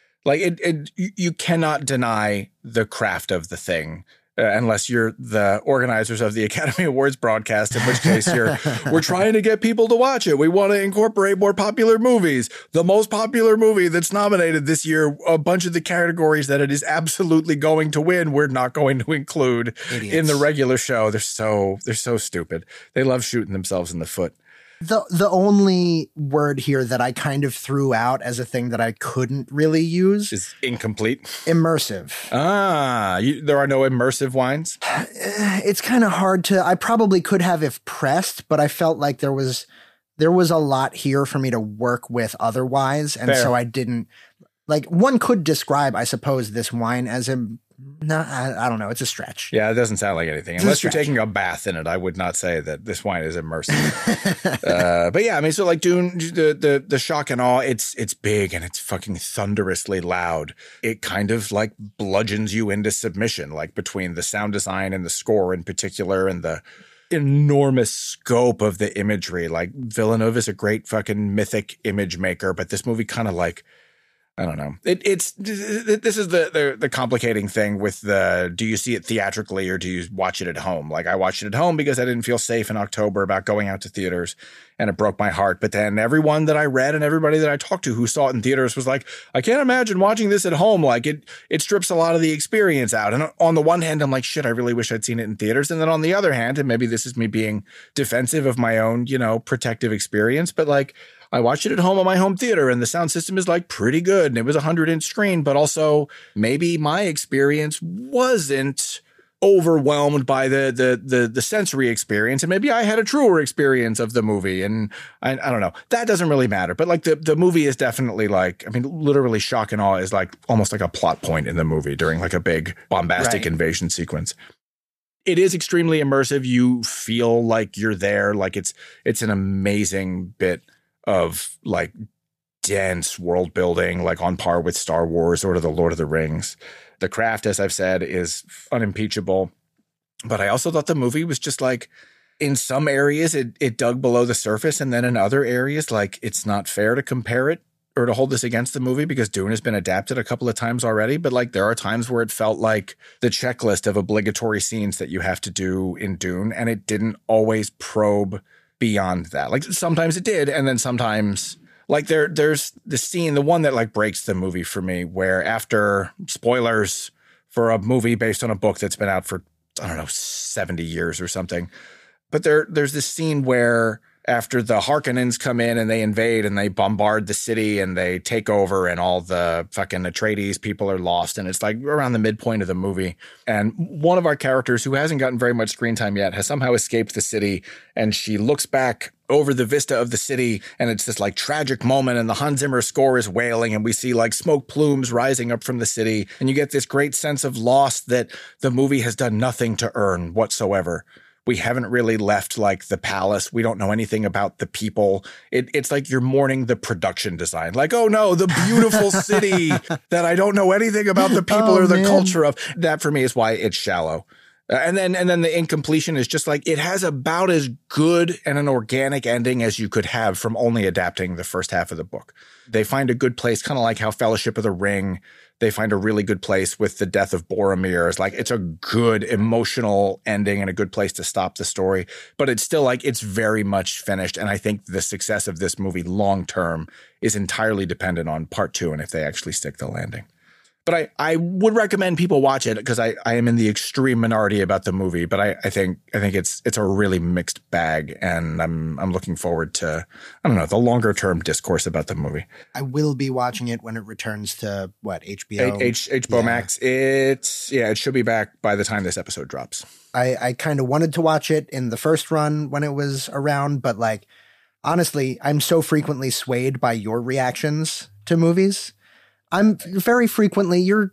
you cannot deny the craft of the thing. Unless you're the organizers of the Academy Awards broadcast, in which case we're trying to get people to watch it. We want to incorporate more popular movies. The most popular movie that's nominated this year, a bunch of the categories that it is absolutely going to win, we're not going to include in the regular show. They're so stupid. They love shooting themselves in the foot. The only word here that I kind of threw out as a thing that I couldn't really use is incomplete. Immersive. There are no immersive wines? It's kind of hard to, I probably could have if pressed, but I felt like there was a lot here for me to work with otherwise. And Fair. So I didn't, one could describe, I suppose, this wine as I don't know. It's a stretch. Yeah, it doesn't sound like anything. Unless you're taking a bath in it, I would not say that this wine is immersive. But yeah, I mean, so Dune, the shock and awe, it's big and it's fucking thunderously loud. It kind of bludgeons you into submission, between the sound design and the score in particular and the enormous scope of the imagery. Villeneuve is a great fucking mythic image maker, but this movie kind of I don't know. This is the complicating thing with do you see it theatrically or do you watch it at home? I watched it at home because I didn't feel safe in October about going out to theaters, and it broke my heart. But then everyone that I read and everybody that I talked to who saw it in theaters was like, I can't imagine watching this at home. It strips a lot of the experience out. And on the one hand, I'm like, shit, I really wish I'd seen it in theaters. And then on the other hand, and maybe this is me being defensive of my own, protective experience, but I watched it at home on my home theater and the sound system is pretty good. And it was a 100-inch screen, but also maybe my experience wasn't overwhelmed by the sensory experience, and maybe I had a truer experience of the movie, and I don't know. That doesn't really matter. But like the movie is definitely like, I mean, literally shock and awe is like almost like a plot point in the movie during like a big bombastic invasion sequence. It is extremely immersive. You feel like you're there. Like it's an amazing bit of like dense world building, like on par with Star Wars or the Lord of the Rings. The craft, as I've said, is unimpeachable. But I also thought the movie was just like, in some areas it dug below the surface, and then in other areas, like it's not fair to compare it or to hold this against the movie because Dune has been adapted a couple of times already. But like there are times where it felt like the checklist of obligatory scenes that you have to do in Dune, and it didn't always probe beyond that. Like sometimes it did, and then sometimes like there's the scene, the one that like breaks the movie for me, where after spoilers for a movie based on a book that's been out for, I don't know, 70 years or something. But there's this scene where after the Harkonnens come in and they invade and they bombard the city and they take over and all the fucking Atreides people are lost. And it's like around the midpoint of the movie. And one of our characters, who hasn't gotten very much screen time yet, has somehow escaped the city. And she looks back over the vista of the city, and it's this like tragic moment, and the Hans Zimmer score is wailing, and we see like smoke plumes rising up from the city. And you get this great sense of loss that the movie has done nothing to earn whatsoever. We haven't really left like the palace. We don't know anything about the people. It's like you're mourning the production design. Like, oh no, the beautiful city that I don't know anything about the people or the culture of. That for me is why it's shallow. And then the incompletion is just like, it has about as good and an organic ending as you could have from only adapting the first half of the book. They find a good place, kind of like how Fellowship of the Ring, they find a really good place with the death of Boromir. It's like, it's a good emotional ending and a good place to stop the story. But it's still like, it's very much finished. And I think the success of this movie long term is entirely dependent on part 2 and if they actually stick the landing. But I would recommend people watch it because I am in the extreme minority about the movie. But I think it's a really mixed bag, and I'm looking forward to, I don't know, the longer term discourse about the movie. I will be watching it when it returns to what, HBO? HBO Max. It should be back by the time this episode drops. I kind of wanted to watch it in the first run when it was around, but like honestly, I'm so frequently swayed by your reactions to movies. I'm very frequently, you're,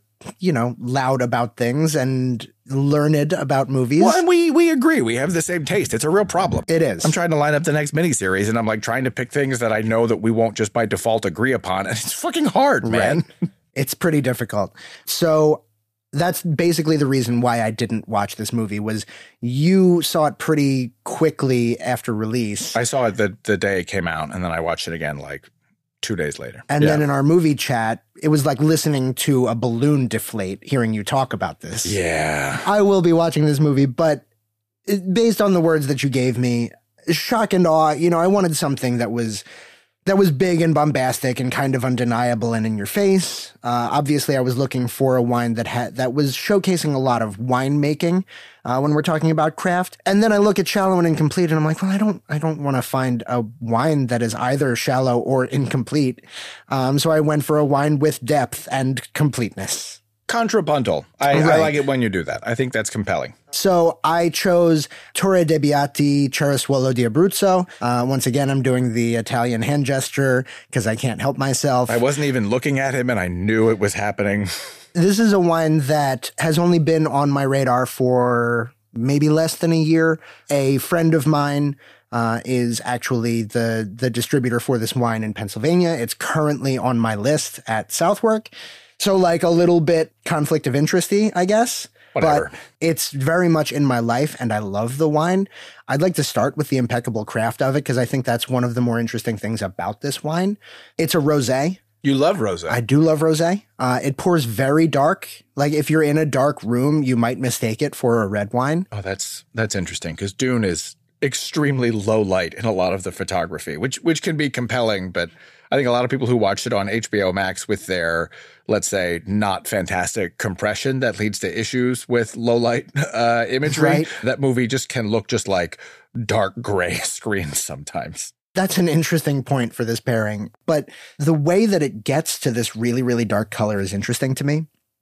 loud about things and learned about movies. Well, and we agree. We have the same taste. It's a real problem. It is. I'm trying to line up the next miniseries, and I'm like trying to pick things that I know that we won't just by default agree upon. And it's fucking hard, man. Right. It's pretty difficult. So that's basically the reason why I didn't watch this movie, was you saw it pretty quickly after release. I saw it the day it came out, and then I watched it again like 2 days later. And then in our movie chat, it was like listening to a balloon deflate, hearing you talk about this. Yeah. I will be watching this movie, but based on the words that you gave me, shock and awe, I wanted something that was big and bombastic and kind of undeniable and in your face. Obviously, I was looking for a wine that was showcasing a lot of winemaking when we're talking about craft. And then I look at shallow and incomplete, and I'm like, well, I don't want to find a wine that is either shallow or incomplete. So I went for a wine with depth and completeness. Contrapuntal. I like it when you do that. I think that's compelling. So I chose Torre de' Beati Cereswallo di Abruzzo. Once again, I'm doing the Italian hand gesture because I can't help myself. I wasn't even looking at him, and I knew it was happening. This is a wine that has only been on my radar for maybe less than a year. A friend of mine is actually the distributor for this wine in Pennsylvania. It's currently on my list at Southwark. So like a little bit conflict of interest-y, I guess. Whatever. But it's very much in my life, and I love the wine. I'd like to start with the impeccable craft of it because I think that's one of the more interesting things about this wine. It's a rosé. You love rosé. I do love rosé. It pours very dark. Like if you're in a dark room, you might mistake it for a red wine. Oh, that's interesting because Dune is extremely low light in a lot of the photography, which can be compelling, but I think a lot of people who watched it on HBO Max with their, let's say, not fantastic compression that leads to issues with low light imagery. Right. That movie just can look just like dark gray screens sometimes. That's an interesting point for this pairing. But the way that it gets to this really, really dark color is interesting to me.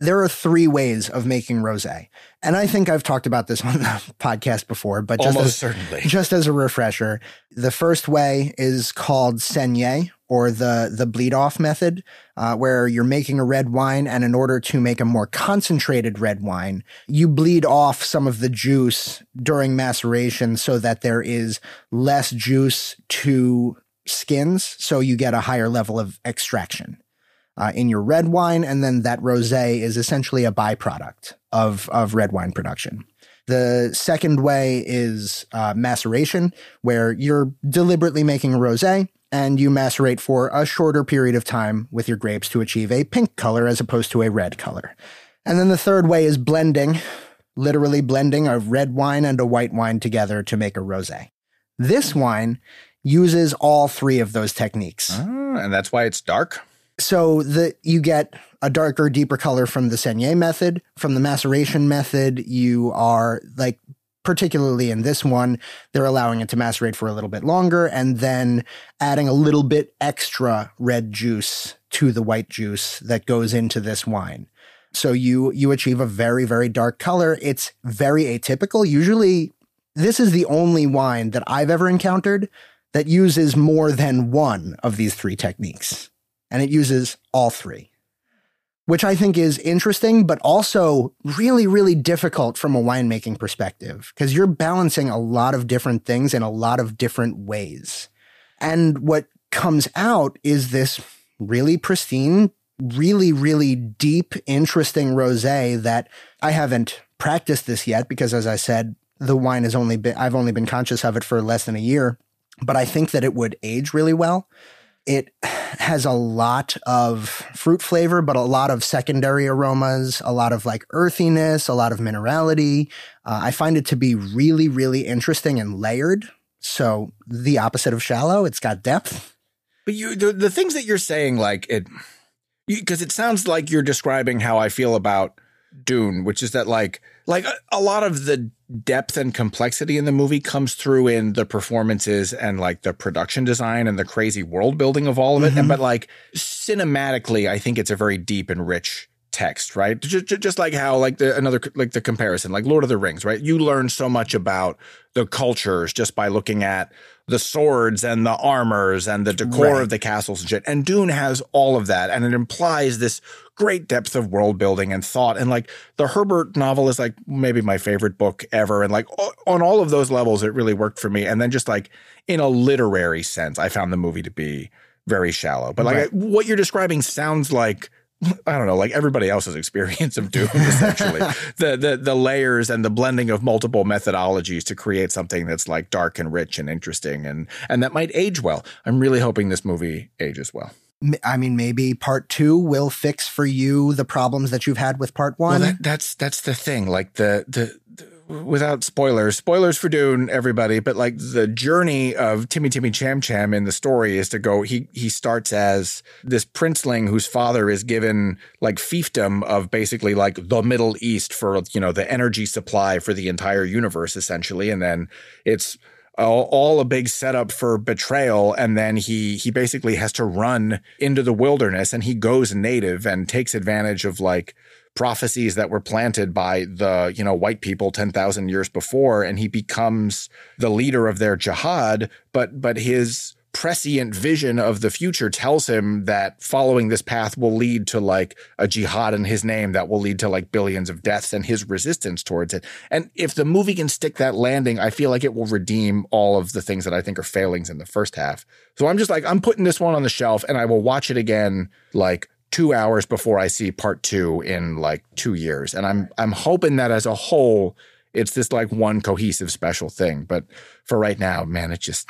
There are 3 ways of making rosé. And I think I've talked about this on the podcast before, but certainly. Just as a refresher, the first way is called saignée, or the bleed off method, where you're making a red wine, and in order to make a more concentrated red wine, you bleed off some of the juice during maceration so that there is less juice to skins, so you get a higher level of extraction in your red wine, and then that rosé is essentially a byproduct of red wine production. The second way is maceration, where you're deliberately making a rosé, and you macerate for a shorter period of time with your grapes to achieve a pink color as opposed to a red color. And then the third way is blending, literally blending a red wine and a white wine together to make a rosé. This wine uses all 3 of those techniques. And that's why it's dark? So you get a darker, deeper color from the saignée method. From the maceration method, you are like, particularly in this one, they're allowing it to macerate for a little bit longer and then adding a little bit extra red juice to the white juice that goes into this wine. So you achieve a very, very dark color. It's very atypical. Usually, this is the only wine that I've ever encountered that uses more than one of these 3 techniques. And it uses all 3. Which I think is interesting, but also really, really difficult from a winemaking perspective, because you're balancing a lot of different things in a lot of different ways. And what comes out is this really pristine, really, really deep, interesting rosé that I haven't practiced this yet, because as I said, the wine I've only been conscious of it for less than a year, but I think that it would age really well. It has a lot of fruit flavor, but a lot of secondary aromas, a lot of like earthiness, a lot of minerality. I find it to be really, really interesting and layered. So the opposite of shallow, it's got depth. But the things that you're saying, like because it sounds like you're describing how I feel about Dune, which is that like a lot of the depth and complexity in the movie comes through in the performances and like the production design and the crazy world building of all of it. Mm-hmm. But like cinematically, I think it's a very deep and rich text, right? Just like how the comparison, like Lord of the Rings, right? You learn so much about the cultures just by looking at the swords and the armors and the decor of the castles and shit. And Dune has all of that. And it implies this great depth of world building and thought. And like the Herbert novel is like maybe my favorite book ever. And like on all of those levels, it really worked for me. And then just like in a literary sense, I found the movie to be very shallow. But like what you're describing sounds like, I don't know, like everybody else's experience of Dune, essentially. the layers and the blending of multiple methodologies to create something that's like dark and rich and interesting and that might age well. I'm really hoping this movie ages well. I mean, maybe part 2 will fix for you the problems that you've had with part 1. Well, that's the thing. Like the without spoilers for Dune, everybody, but like the journey of Timmy Cham Cham in the story is to go, he starts as this princeling whose father is given like fiefdom of basically like the Middle East for, you know, the energy supply for the entire universe, essentially. And then it's all a big setup for betrayal. And then he basically has to run into the wilderness, and he goes native and takes advantage of like prophecies that were planted by the, you know, white people 10,000 years before. And he becomes the leader of their jihad. But his prescient vision of the future tells him that following this path will lead to like a jihad in his name that will lead to like billions of deaths, and his resistance towards it. And if the movie can stick that landing, I feel like it will redeem all of the things that I think are failings in the first half. So I'm just like, I'm putting this one on the shelf, and I will watch it again like 2 hours before I see part 2 in like 2 years. And I'm hoping that as a whole, it's this like one cohesive special thing. But for right now, man,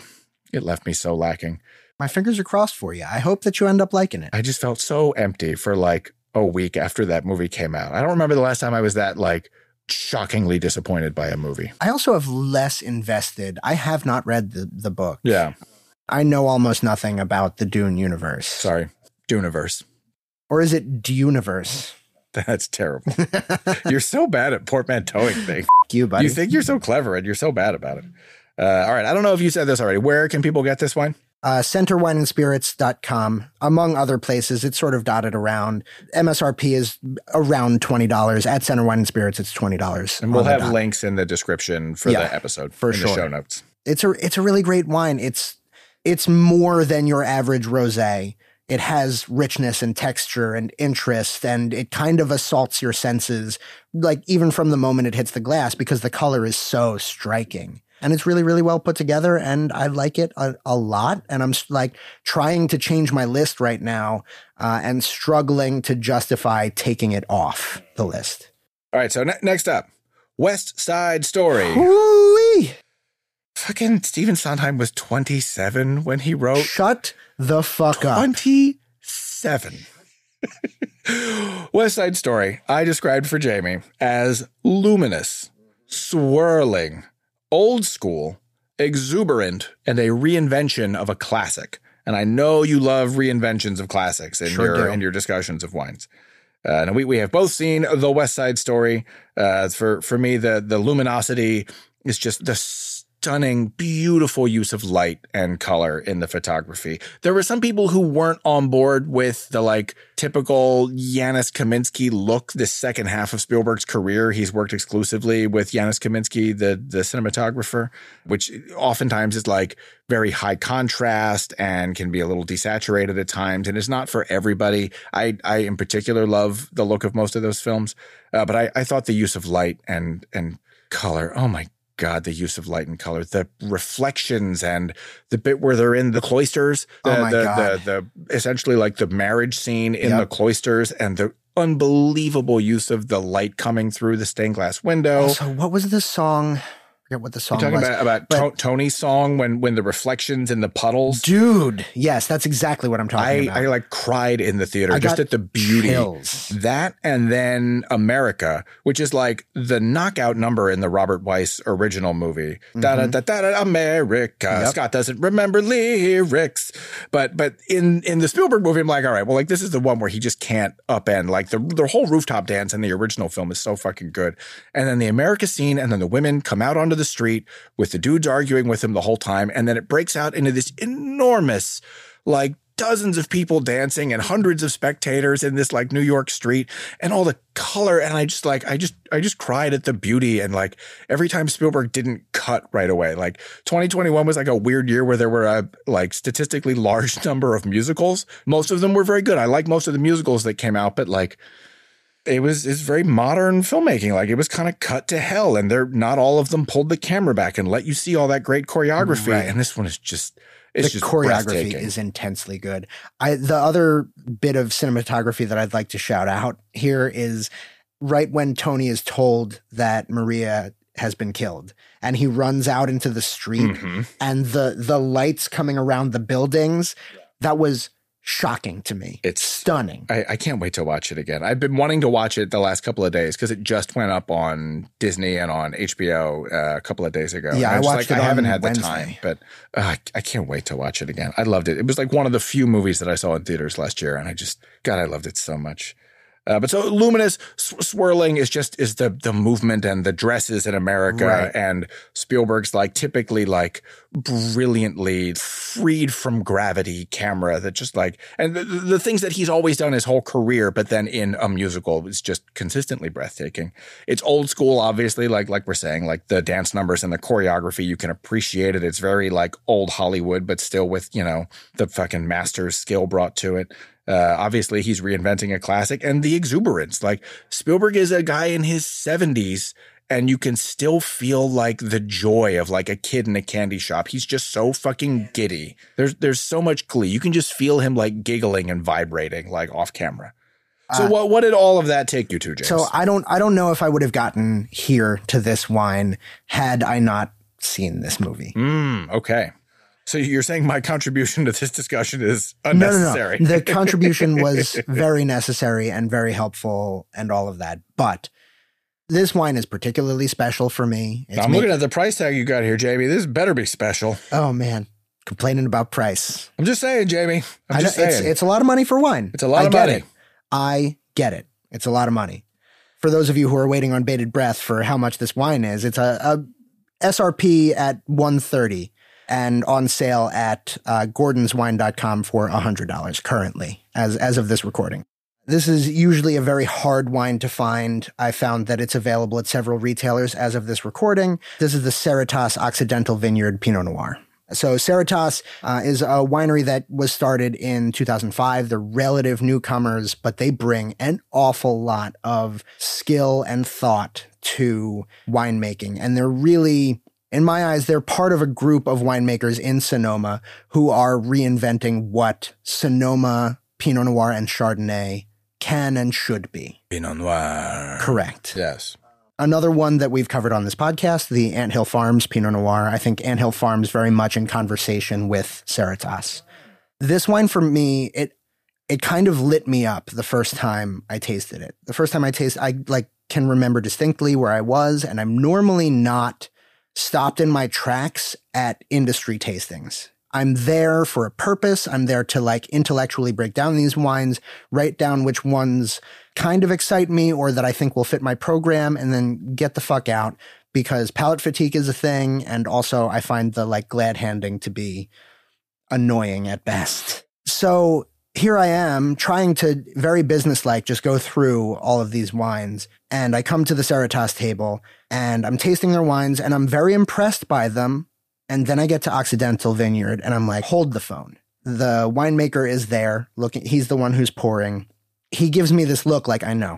it left me so lacking. My fingers are crossed for you. I hope that you end up liking it. I just felt so empty for like a week after that movie came out. I don't remember the last time I was that like shockingly disappointed by a movie. I also have less invested. I have not read the book. Yeah. I know almost nothing about the Dune universe. Sorry, Duneverse. Or is it Duneverse? That's terrible. You're so bad at portmanteauing things. F you, buddy. You think you're so clever, and you're so bad about it. All right. I don't know if you said this already. Where can people get this wine? centerwineandspirits.com, among other places. It's sort of dotted around. MSRP is around $20. At Center Wine and Spirits, it's $20. And we'll have links in the description for the episode, for in the show notes. It's a really great wine. It's more than your average rosé. It has richness and texture and interest, and it kind of assaults your senses, like even from the moment it hits the glass, because the color is so striking. And it's really, really well put together, and I like it a lot. And I'm like trying to change my list right now and struggling to justify taking it off the list. All right, so next up, West Side Story. Woo-wee. Fucking Stephen Sondheim was 27 when he wrote. Shut the fuck up. 27. West Side Story, I described for Jamie as luminous, swirling, old school, exuberant, and a reinvention of a classic. And I know you love reinventions of classics in your discussions of wines. And we have both seen The West Side Story. For me, the luminosity is just the stunning, beautiful use of light and color in the photography. There were some people who weren't on board with the like typical Janusz Kaminski look this second half of Spielberg's career. He's worked exclusively with Janusz Kaminski, the cinematographer, which oftentimes is like very high contrast and can be a little desaturated at times, and is not for everybody. I in particular love the look of most of those films, but I thought the use of light and color, oh my God, the use of light and color, the reflections, and the bit where they're in the cloisters, the essentially like the marriage scene in the cloisters, and the unbelievable use of the light coming through the stained glass window. So what was the song? I forget what the song was. You're talking about Tony's song when the reflections in the puddles. Dude, yes, that's exactly what I'm talking about. I like cried in the theater just at the beauty. Chills. That, and then America, which is like the knockout number in the Robert Weiss original movie. Da-da-da-da-da, America. Yep. Scott doesn't remember lyrics. But in the Spielberg movie, I'm like, all right, well, like this is the one where he just can't upend. Like the whole rooftop dance in the original film is so fucking good. And then the America scene, and then the women come out onto the street with the dudes arguing with him the whole time, and then it breaks out into this enormous, like dozens of people dancing and hundreds of spectators in this like New York street, and all the color, and I just cried at the beauty. And like every time Spielberg didn't cut right away, like 2021 was like a weird year where there were a like statistically large number of musicals. Most of them were very good. I like most of the musicals that came out, but like it's very modern filmmaking. Like it was kind of cut to hell, and not all of them pulled the camera back and let you see all that great choreography. Right. And this one is just, the choreography is intensely good. The other bit of cinematography that I'd like to shout out here is right when Tony is told that Maria has been killed, and he runs out into the street, and the lights coming around the buildings. That was shocking to me. It's stunning. I can't wait to watch it again. I've been wanting to watch it the last couple of days because it just went up on Disney and on HBO a couple of days ago. Yeah, I watched it. I haven't had Wednesday. The time, but I can't wait to watch it again. I loved it. It was like one of the few movies that I saw in theaters last year, and I loved it so much. But so luminous, swirling is the movement and the dresses in America, right. And Spielberg's like typically like brilliantly freed from gravity camera that just like, and the things that he's always done his whole career, but then in a musical is just consistently breathtaking. It's old school, obviously, like we're saying, like the dance numbers and the choreography, you can appreciate it. It's very like old Hollywood, but still with, the fucking master's skill brought to it. Obviously, he's reinventing a classic, and the exuberance. Like Spielberg is a guy in his 70s, and you can still feel like the joy of like a kid in a candy shop. He's just so fucking giddy. There's so much glee. You can just feel him like giggling and vibrating like off camera. So what did all of that take you to, James? So I don't know if I would have gotten here to this wine had I not seen this movie. Okay. So you're saying my contribution to this discussion is unnecessary? No. The contribution was very necessary and very helpful and all of that. But this wine is particularly special for me. I'm looking at the price tag you got here, Jamie. This better be special. Oh, man. Complaining about price. I'm just saying, Jamie. I'm just saying. It's a lot of money for wine. It's a lot of money. I get it. It's a lot of money. For those of you who are waiting on bated breath for how much this wine is, it's a SRP at $130. and on sale at gordonswine.com for $100 currently, as of this recording. This is usually a very hard wine to find. I found that it's available at several retailers as of this recording. This is the Serratas Occidental Vineyard Pinot Noir. So Serratas is a winery that was started in 2005. They're relative newcomers, but they bring an awful lot of skill and thought to winemaking. And they're really, in my eyes, they're part of a group of winemakers in Sonoma who are reinventing what Sonoma Pinot Noir and Chardonnay can and should be. Pinot Noir. Correct. Yes. Another one that we've covered on this podcast, the Anthill Farms Pinot Noir. I think Anthill Farms very much in conversation with Serratas. This wine for me, it kind of lit me up the first time I tasted it. The first time I can remember distinctly where I was, and I'm normally not stopped in my tracks at industry tastings. I'm there for a purpose. I'm there to intellectually break down these wines, write down which ones kind of excite me or that I think will fit my program, and then get the fuck out, because palate fatigue is a thing. And also I find the glad handing to be annoying at best. So here I am trying to very businesslike just go through all of these wines. And I come to the Serratas table and I'm tasting their wines and I'm very impressed by them. And then I get to Occidental Vineyard and I'm like, hold the phone. The winemaker is there looking. He's the one who's pouring. He gives me this look like, I know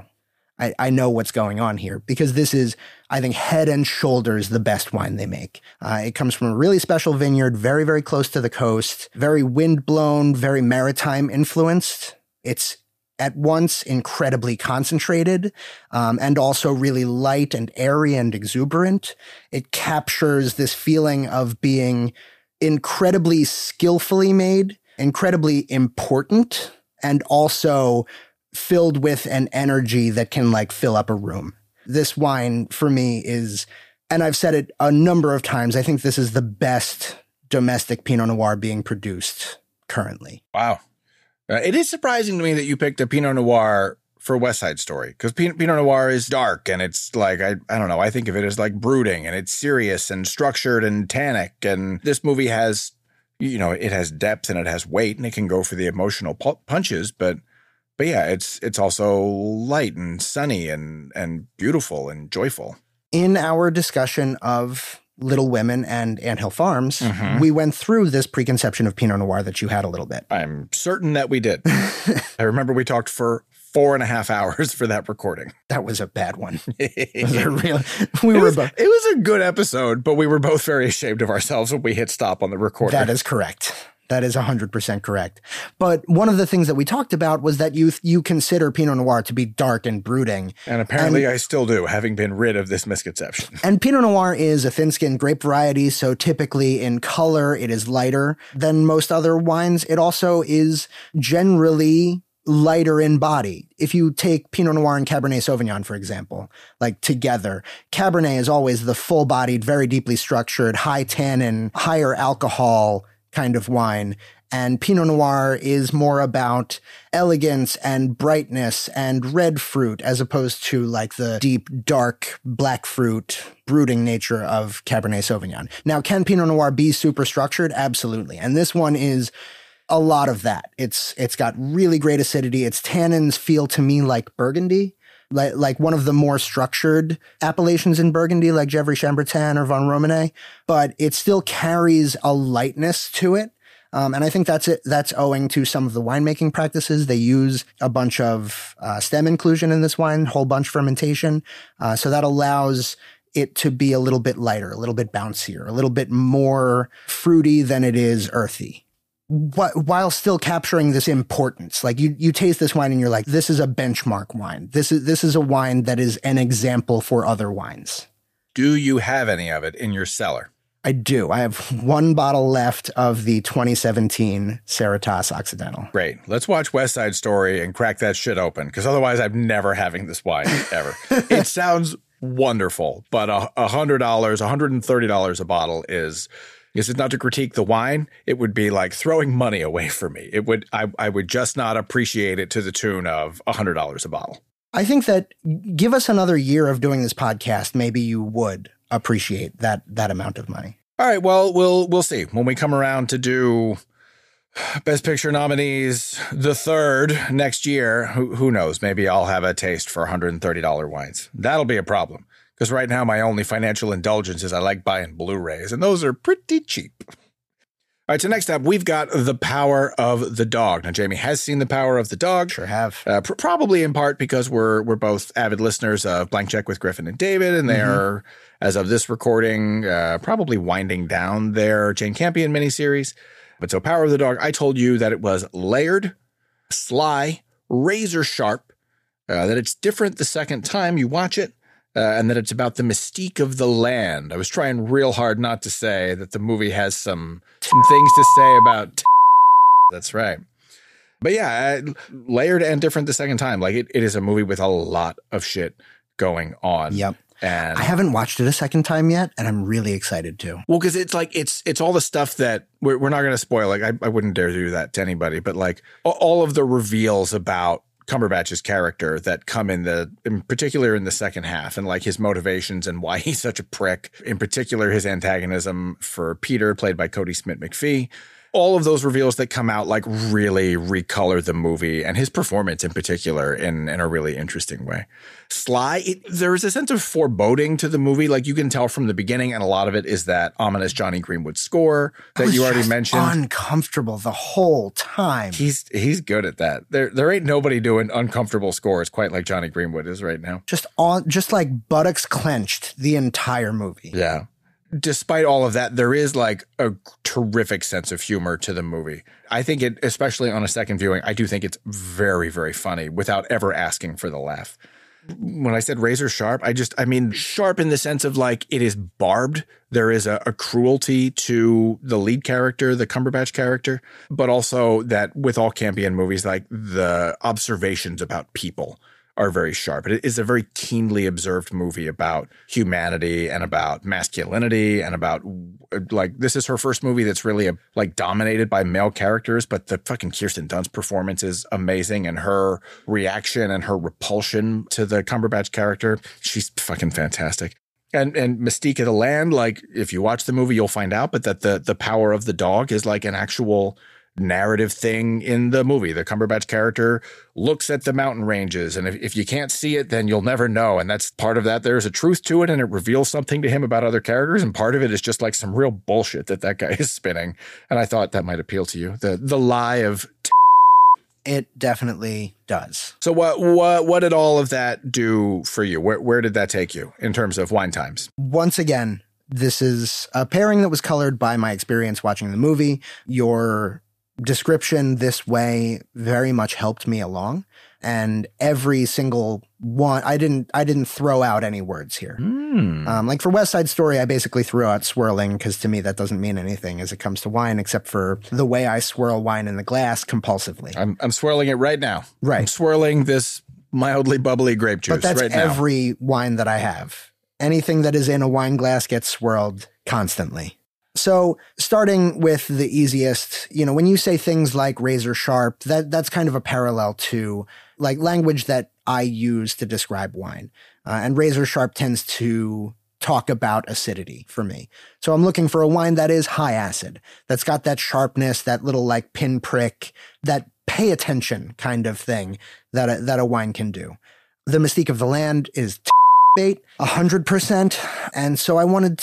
what's going on here, because this is, I think, head and shoulders the best wine they make. It comes from a really special vineyard, very, very close to the coast, very windblown, very maritime influenced. It's at once incredibly concentrated, and also really light and airy and exuberant. It captures this feeling of being incredibly skillfully made, incredibly important, and also filled with an energy that can fill up a room. This wine for me is, and I've said it a number of times, I think this is the best domestic Pinot Noir being produced currently. Wow. It is surprising to me that you picked a Pinot Noir for West Side Story, because Pinot Noir is dark and it's I don't know, I think of it as brooding, and it's serious and structured and tannic. And this movie has, it has depth and it has weight and it can go for the emotional punches, but yeah, it's also light and sunny and beautiful and joyful. In our discussion of Little Women and Anthill Farms, we went through this preconception of Pinot Noir that you had a little bit. I'm certain that we did. I remember we talked for 4.5 hours for that recording. That was a bad one. It was a good episode, but we were both very ashamed of ourselves when we hit stop on the recording. That is correct. That is 100% correct. But one of the things that we talked about was that you consider Pinot Noir to be dark and brooding. And apparently I still do, having been rid of this misconception. And Pinot Noir is a thin-skinned grape variety, so typically in color it is lighter than most other wines. It also is generally lighter in body. If you take Pinot Noir and Cabernet Sauvignon, for example, together, Cabernet is always the full-bodied, very deeply structured, high tannin, higher alcohol kind of wine. And Pinot Noir is more about elegance and brightness and red fruit, as opposed to the deep, dark, black fruit, brooding nature of Cabernet Sauvignon. Now, can Pinot Noir be super structured? Absolutely. And this one is a lot of that. It's got really great acidity. Its tannins feel to me like Burgundy. Like one of the more structured appellations in Burgundy, like Gevrey Chambertin or Vin Romanée, but it still carries a lightness to it. And I think that's owing to some of the winemaking practices. They use a bunch of stem inclusion in this wine, whole bunch fermentation. So that allows it to be a little bit lighter, a little bit bouncier, a little bit more fruity than it is earthy, while still capturing this importance. You taste this wine and you're like, this is a benchmark wine. This is a wine that is an example for other wines. Do you have any of it in your cellar? I do. I have one bottle left of the 2017 Serratas Occidental. Great. Let's watch West Side Story and crack that shit open, because otherwise I'm never having this wine ever. It sounds wonderful, but $100, $130 a bottle is... This is not to critique the wine. It would be like throwing money away from me. I would just not appreciate it to the tune of $100 a bottle. I think that give us another year of doing this podcast, maybe you would appreciate that amount of money. All right, well, we'll see when we come around to do Best Picture nominees, the third next year. Who knows? Maybe I'll have a taste for $130 wines. That'll be a problem because right now my only financial indulgence is I like buying Blu-rays, and those are pretty cheap. All right, so next up, we've got The Power of the Dog. Now, Jamie has seen The Power of the Dog. Sure have. Probably in part because we're both avid listeners of Blank Check with Griffin and David, and they are, as of this recording, probably winding down their Jane Campion miniseries. But so Power of the Dog, I told you that it was layered, sly, razor sharp, that it's different the second time you watch it, and that it's about the mystique of the land. I was trying real hard not to say that the movie has some things to say about That's right. But yeah, layered and different the second time. Like it is a movie with a lot of shit going on. Yep. And I haven't watched it a second time yet, and I'm really excited to. Well, because it's like it's all the stuff that we're not going to spoil. Like I wouldn't dare do that to anybody, but like all of the reveals about Cumberbatch's character that come in particular in the second half, and like his motivations and why he's such a prick. In particular, his antagonism for Peter, played by Cody Smith-McPhee. All of those reveals that come out like really recolor the movie, and his performance in particular in a really interesting way. Sly, there's a sense of foreboding to the movie. Like you can tell from the beginning, and a lot of it is that ominous Johnny Greenwood score that you already mentioned. Uncomfortable the whole time. He's good at that. There ain't nobody doing uncomfortable scores quite like Johnny Greenwood is right now. Just like buttocks clenched the entire movie. Yeah. Despite all of that, there is like a terrific sense of humor to the movie. I think it, especially on a second viewing, I do think it's very, very funny without ever asking for the laugh. When I said razor sharp, I mean sharp in the sense of like it is barbed. There is a cruelty to the lead character, the Cumberbatch character, but also that with all Campion movies, like the observations about people are very sharp. It is a very keenly observed movie about humanity and about masculinity and about like this is her first movie that's really like dominated by male characters, but the fucking Kirsten Dunst performance is amazing, and her reaction and her repulsion to the Cumberbatch character, she's fucking fantastic. And Mystique of the Land, like if you watch the movie, you'll find out, but that the Power of the Dog is like an actual narrative thing in the movie. The Cumberbatch character looks at the mountain ranges, and if you can't see it, then you'll never know. And that's part of that. There's a truth to it, and it reveals something to him about other characters. And part of it is just like some real bullshit that guy is spinning. And I thought that might appeal to you. The lie of It definitely does. So what did all of that do for you? Where did that take you in terms of wine times? Once again, this is a pairing that was colored by my experience watching the movie. Your description this way very much helped me along, and every single one, I didn't throw out any words here. Like for West Side Story, I basically threw out swirling because to me that doesn't mean anything as it comes to wine, except for the way I swirl wine in the glass compulsively. I'm swirling it right now. Right, I'm swirling this mildly bubbly grape juice. But that's right now. Every wine that I have. Anything that is in a wine glass gets swirled constantly. So starting with the easiest, when you say things like razor sharp, that's kind of a parallel to like language that I use to describe wine. And razor sharp tends to talk about acidity for me. So I'm looking for a wine that is high acid, that's got that sharpness, that little like pinprick, that pay attention kind of thing that a wine can do. The Mystique of the Land is bait 100%. And so I wanted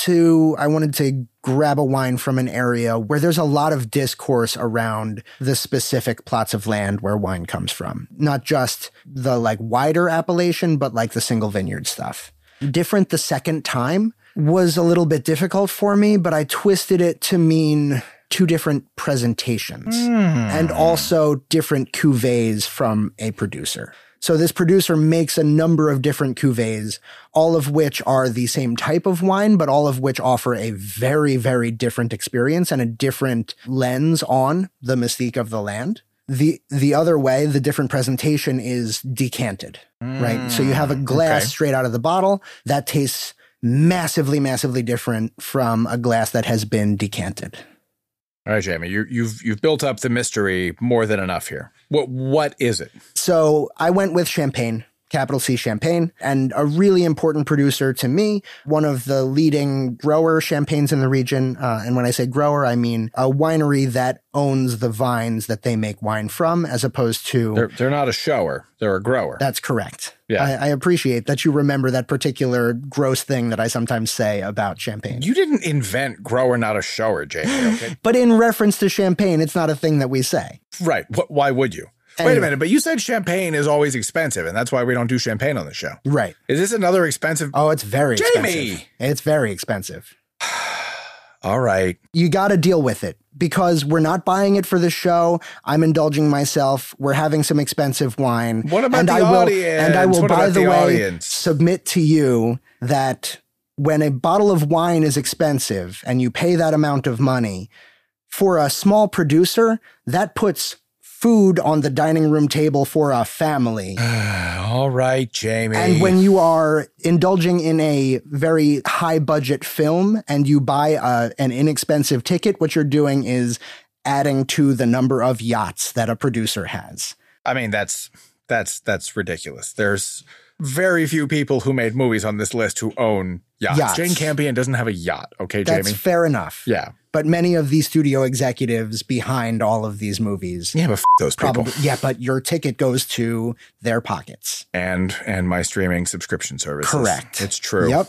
to grab a wine from an area where there's a lot of discourse around the specific plots of land where wine comes from. Not just the like wider appellation, but like the single vineyard stuff. Different the second time was a little bit difficult for me, but I twisted it to mean two different presentations and also different cuvées from a producer. So this producer makes a number of different cuvées, all of which are the same type of wine, but all of which offer a very, very different experience and a different lens on the Mystique of the Land. The other way, the different presentation is decanted, right? So you have a glass straight out of the bottle that tastes massively, massively different from a glass that has been decanted. All right, Jamie, you've built up the mystery more than enough here. What is it? So I went with Champagne, capital C Champagne, and a really important producer to me, one of the leading grower champagnes in the region. And when I say grower, I mean a winery that owns the vines that they make wine from, as opposed to... They're not a shower. They're a grower. That's correct. Yeah. I appreciate that you remember that particular gross thing that I sometimes say about champagne. You didn't invent grower, not a shower, Jamie, okay? But in reference to champagne, it's not a thing that we say. Right. Why would you? Anyway. Wait a minute, but you said champagne is always expensive, and that's why we don't do champagne on the show. Right. Is this another expensive? Oh, it's very expensive. Jamie! It's very expensive. All right. You got to deal with it because we're not buying it for the show. I'm indulging myself. We're having some expensive wine. What about the audience? And I will, what by about the way, audience? submit to you that when a bottle of wine is expensive and you pay that amount of money, for a small producer, that puts food on the dining room table for a family. All right, Jamie. And when you are indulging in a very high budget film and you buy an inexpensive ticket, what you're doing is adding to the number of yachts that a producer has. I mean, that's ridiculous. There's very few people who made movies on this list who own yachts. Jane Campion doesn't have a yacht. Okay, Jamie? That's fair enough. Yeah. But many of these studio executives behind all of these movies. Yeah, but those people. Yeah, but your ticket goes to their pockets. And my streaming subscription services. Correct. It's true. Yep.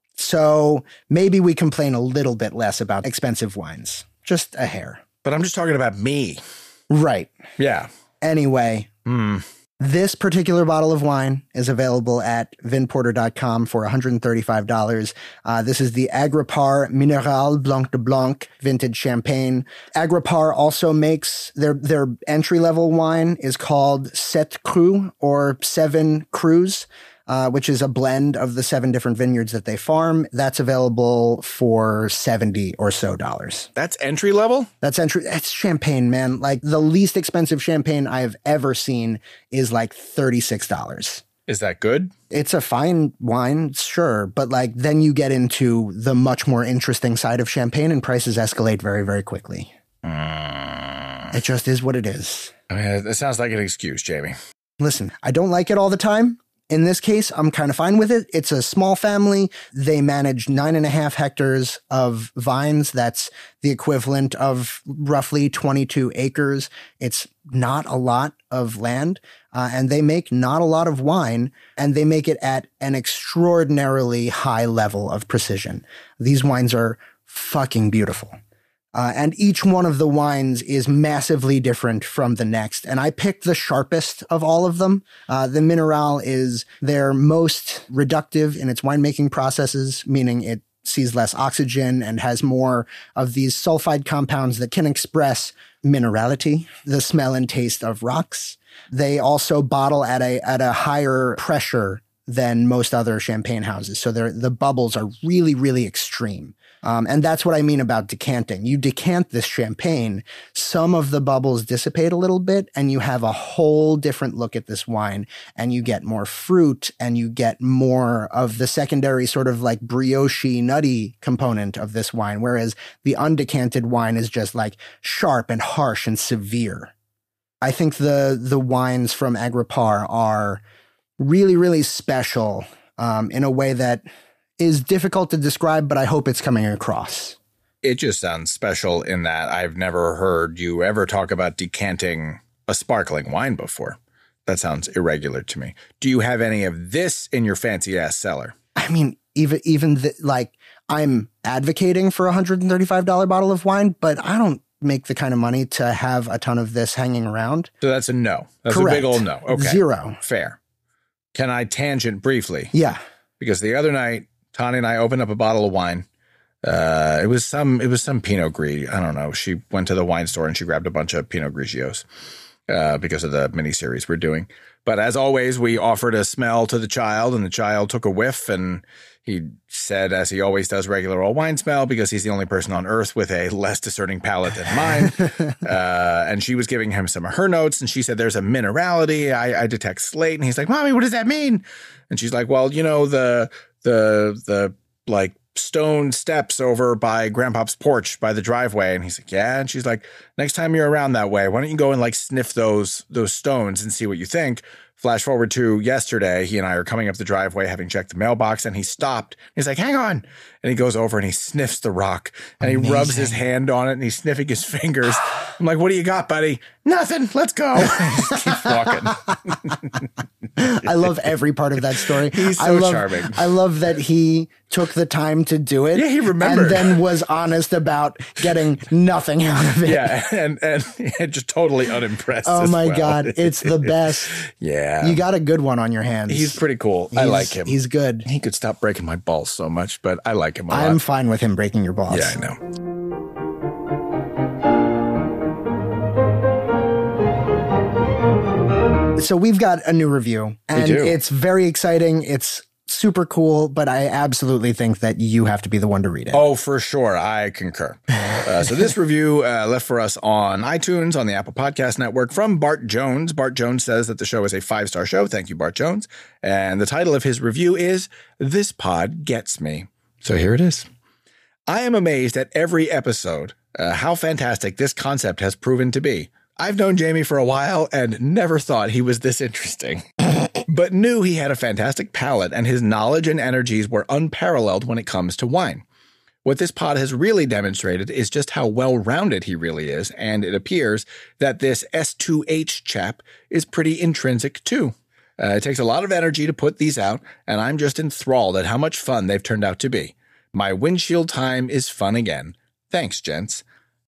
So maybe we complain a little bit less about expensive wines. Just a hair. But I'm just talking about me. Right. Yeah. Anyway. This particular bottle of wine is available at vinporter.com for $135. This is the Agripar Mineral Blanc de Blanc vintage champagne. Agripar also makes their entry-level wine is called Sept Cru or Seven Crus, which is a blend of the 7 different vineyards that they farm. That's available for $70 or so. That's entry level? It's champagne, man. Like the least expensive champagne I've ever seen is like $36. Is that good? It's a fine wine, sure. But like then you get into the much more interesting side of champagne and prices escalate very, very quickly. It just is what it is. I mean, it sounds like an excuse, Jamie. Listen, I don't like it all the time. In this case, I'm kind of fine with it. It's a small family. They manage 9.5 hectares of vines. That's the equivalent of roughly 22 acres. It's not a lot of land, and they make not a lot of wine, and they make it at an extraordinarily high level of precision. These wines are fucking beautiful. And each one of the wines is massively different from the next. And I picked the sharpest of all of them. The Mineral is their most reductive in its winemaking processes, meaning it sees less oxygen and has more of these sulfide compounds that can express minerality, the smell and taste of rocks. They also bottle at a higher pressure than most other champagne houses. So the bubbles are really, really extreme. And that's what I mean about decanting. You decant this champagne, some of the bubbles dissipate a little bit, and you have a whole different look at this wine, and you get more fruit, and you get more of the secondary sort of like brioche nutty component of this wine, whereas the undecanted wine is just like sharp and harsh and severe. I think the wines from Agripar are really, really special in a way that is difficult to describe, but I hope it's coming across. It just sounds special in that I've never heard you ever talk about decanting a sparkling wine before. That sounds irregular to me. Do you have any of this in your fancy ass cellar? I mean, like I'm advocating for a $135 bottle of wine, but I don't make the kind of money to have a ton of this hanging around. So that's a no. That's Correct. A big old no. Okay. 0. Fair. Can I tangent briefly? Yeah. Because the other night, Tani and I opened up a bottle of wine. It was some Pinot Gris. I don't know. She went to the wine store and she grabbed a bunch of Pinot Grigios because of the miniseries we're doing. But as always, we offered a smell to the child, and the child took a whiff, and he said, as he always does, regular old wine smell, because he's the only person on earth with a less discerning palate than mine. And she was giving him some of her notes, and she said, there's a minerality. I detect slate. And he's like, Mommy, what does that mean? And she's like, well, you know, the like stone steps over by Grandpa's porch by the driveway. And he's like, yeah. And she's like, next time you're around that way, why don't you go and like sniff those stones and see what you think? Flash forward to yesterday, he and I are coming up the driveway, having checked the mailbox, and he stopped. He's like, hang on. And he goes over and he sniffs the rock, and he rubs his hand on it, and he's sniffing his fingers. I'm like, what do you got, buddy? Nothing. Let's go. He just keeps walking. I love every part of that story. He's so charming. I love that he took the time to do it. Yeah, he remembered. And then was honest about getting nothing out of it. Yeah, and just totally unimpressed. Oh my God. It's the best. Yeah. You got a good one on your hands. He's pretty cool. I like him. He's good. He could stop breaking my balls so much, but I like him a lot. I'm fine with him breaking your balls. Yeah, I know. So we've got a new review, and it's very exciting. It's super cool, but I absolutely think that you have to be the one to read it. Oh, for sure. I concur. So this review left for us on iTunes, on the Apple Podcast Network, from Bart Jones. Bart Jones says that the show is a 5-star show. Thank you, Bart Jones. And the title of his review is This Pod Gets Me. So here it is. I am amazed at every episode how fantastic this concept has proven to be. I've known Jamie for a while and never thought he was this interesting, but knew he had a fantastic palate and his knowledge and energies were unparalleled when it comes to wine. What this pod has really demonstrated is just how well-rounded he really is, and it appears that this S2H chap is pretty intrinsic too. It takes a lot of energy to put these out, and I'm just enthralled at how much fun they've turned out to be. My windshield time is fun again. Thanks, gents.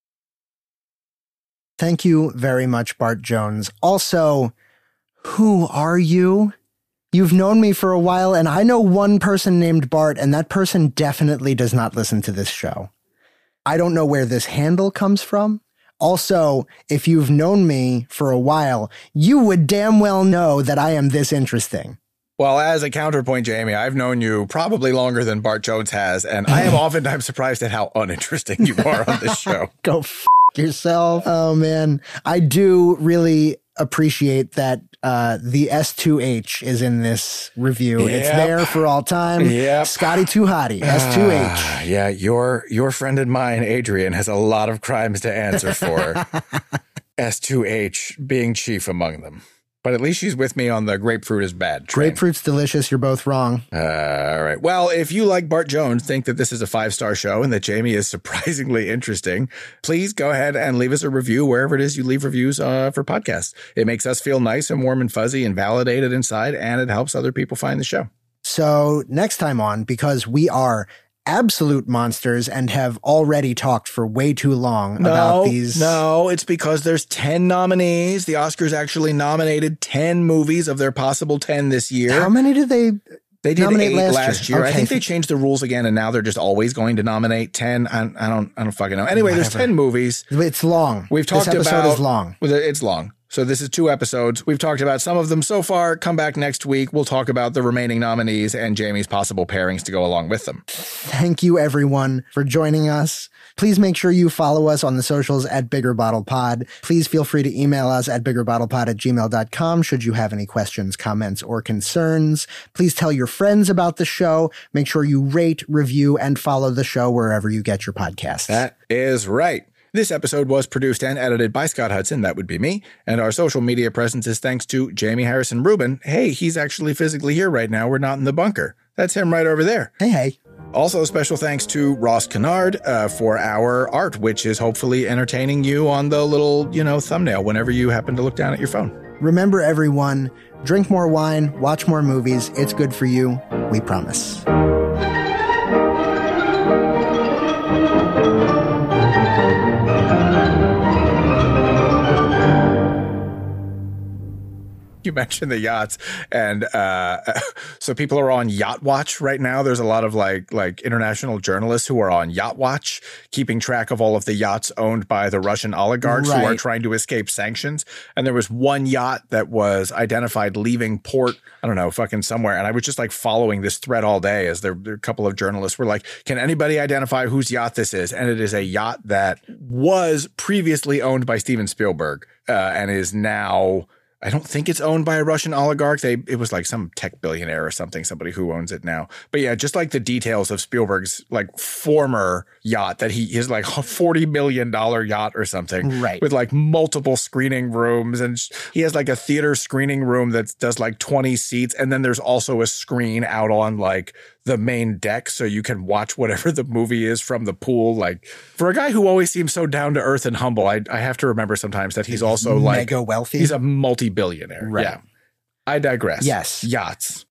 Thank you very much, Bart Jones. Also, who are you? You've known me for a while, and I know one person named Bart, and that person definitely does not listen to this show. I don't know where this handle comes from. Also, if you've known me for a while, you would damn well know that I am this interesting. Well, as a counterpoint, Jamie, I've known you probably longer than Bart Jones has, and I am oftentimes surprised at how uninteresting you are on this show. Go yourself. Oh, man. I do really appreciate that the S2H is in this review. Yep. It's there for all time. Yep. Scotty Too Hottie, S2H. Yeah, your friend and mine, Adrian, has a lot of crimes to answer for. S2H being chief among them. But at least she's with me on the grapefruit is bad train. Grapefruit's delicious. You're both wrong. All right. Well, if you, like Bart Jones, think that this is a 5-star show and that Jamie is surprisingly interesting, please go ahead and leave us a review wherever it is you leave reviews for podcasts. It makes us feel nice and warm and fuzzy and validated inside, and it helps other people find the show. So next time on, because we are absolute monsters and have already talked for way too long about these. No, it's because there's 10 nominees. The Oscars actually nominated 10 movies of their possible 10 this year. How many did they did nominate 8 last year. Okay. I think they changed the rules again, and now they're just always going to nominate 10. I don't fucking know. Anyway, there's 10 movies. It's long. We've talked this episode is long. It's long. So this is 2 episodes. We've talked about some of them so far. Come back next week. We'll talk about the remaining nominees and Jamie's possible pairings to go along with them. Thank you, everyone, for joining us. Please make sure you follow us on the socials at Bigger Bottle Pod. Please feel free to email us at biggerbottlepod@gmail.com should you have any questions, comments, or concerns. Please tell your friends about the show. Make sure you rate, review, and follow the show wherever you get your podcasts. That is right. This episode was produced and edited by Scott Hudson, that would be me, and our social media presence is thanks to Jamie Harrison Rubin. Hey, he's actually physically here right now. We're not in the bunker. That's him right over there. Hey. Also, special thanks to Ross Kennard for our art, which is hopefully entertaining you on the little, thumbnail whenever you happen to look down at your phone. Remember, everyone, drink more wine, watch more movies. It's good for you. We promise. You mentioned the yachts, and so people are on Yacht Watch right now. There's a lot of like international journalists who are on Yacht Watch, keeping track of all of the yachts owned by the Russian oligarchs who are trying to escape sanctions. And there was one yacht that was identified leaving port, I don't know, fucking somewhere. And I was just like following this thread all day as there a couple of journalists were like, can anybody identify whose yacht this is? And it is a yacht that was previously owned by Steven Spielberg and is now I don't think it's owned by a Russian oligarch. It was like some tech billionaire or something, somebody who owns it now. But yeah, just like the details of Spielberg's like former yacht that he is like $40 million yacht or something, right? With like multiple screening rooms. And he has like a theater screening room that does like 20 seats. And then there's also a screen out on like the main deck so you can watch whatever the movie is from the pool. Like for a guy who always seems so down to earth and humble, I have to remember sometimes that he's also like mega wealthy. He's a multi-billionaire. Right. Yeah. I digress. Yes. Yachts.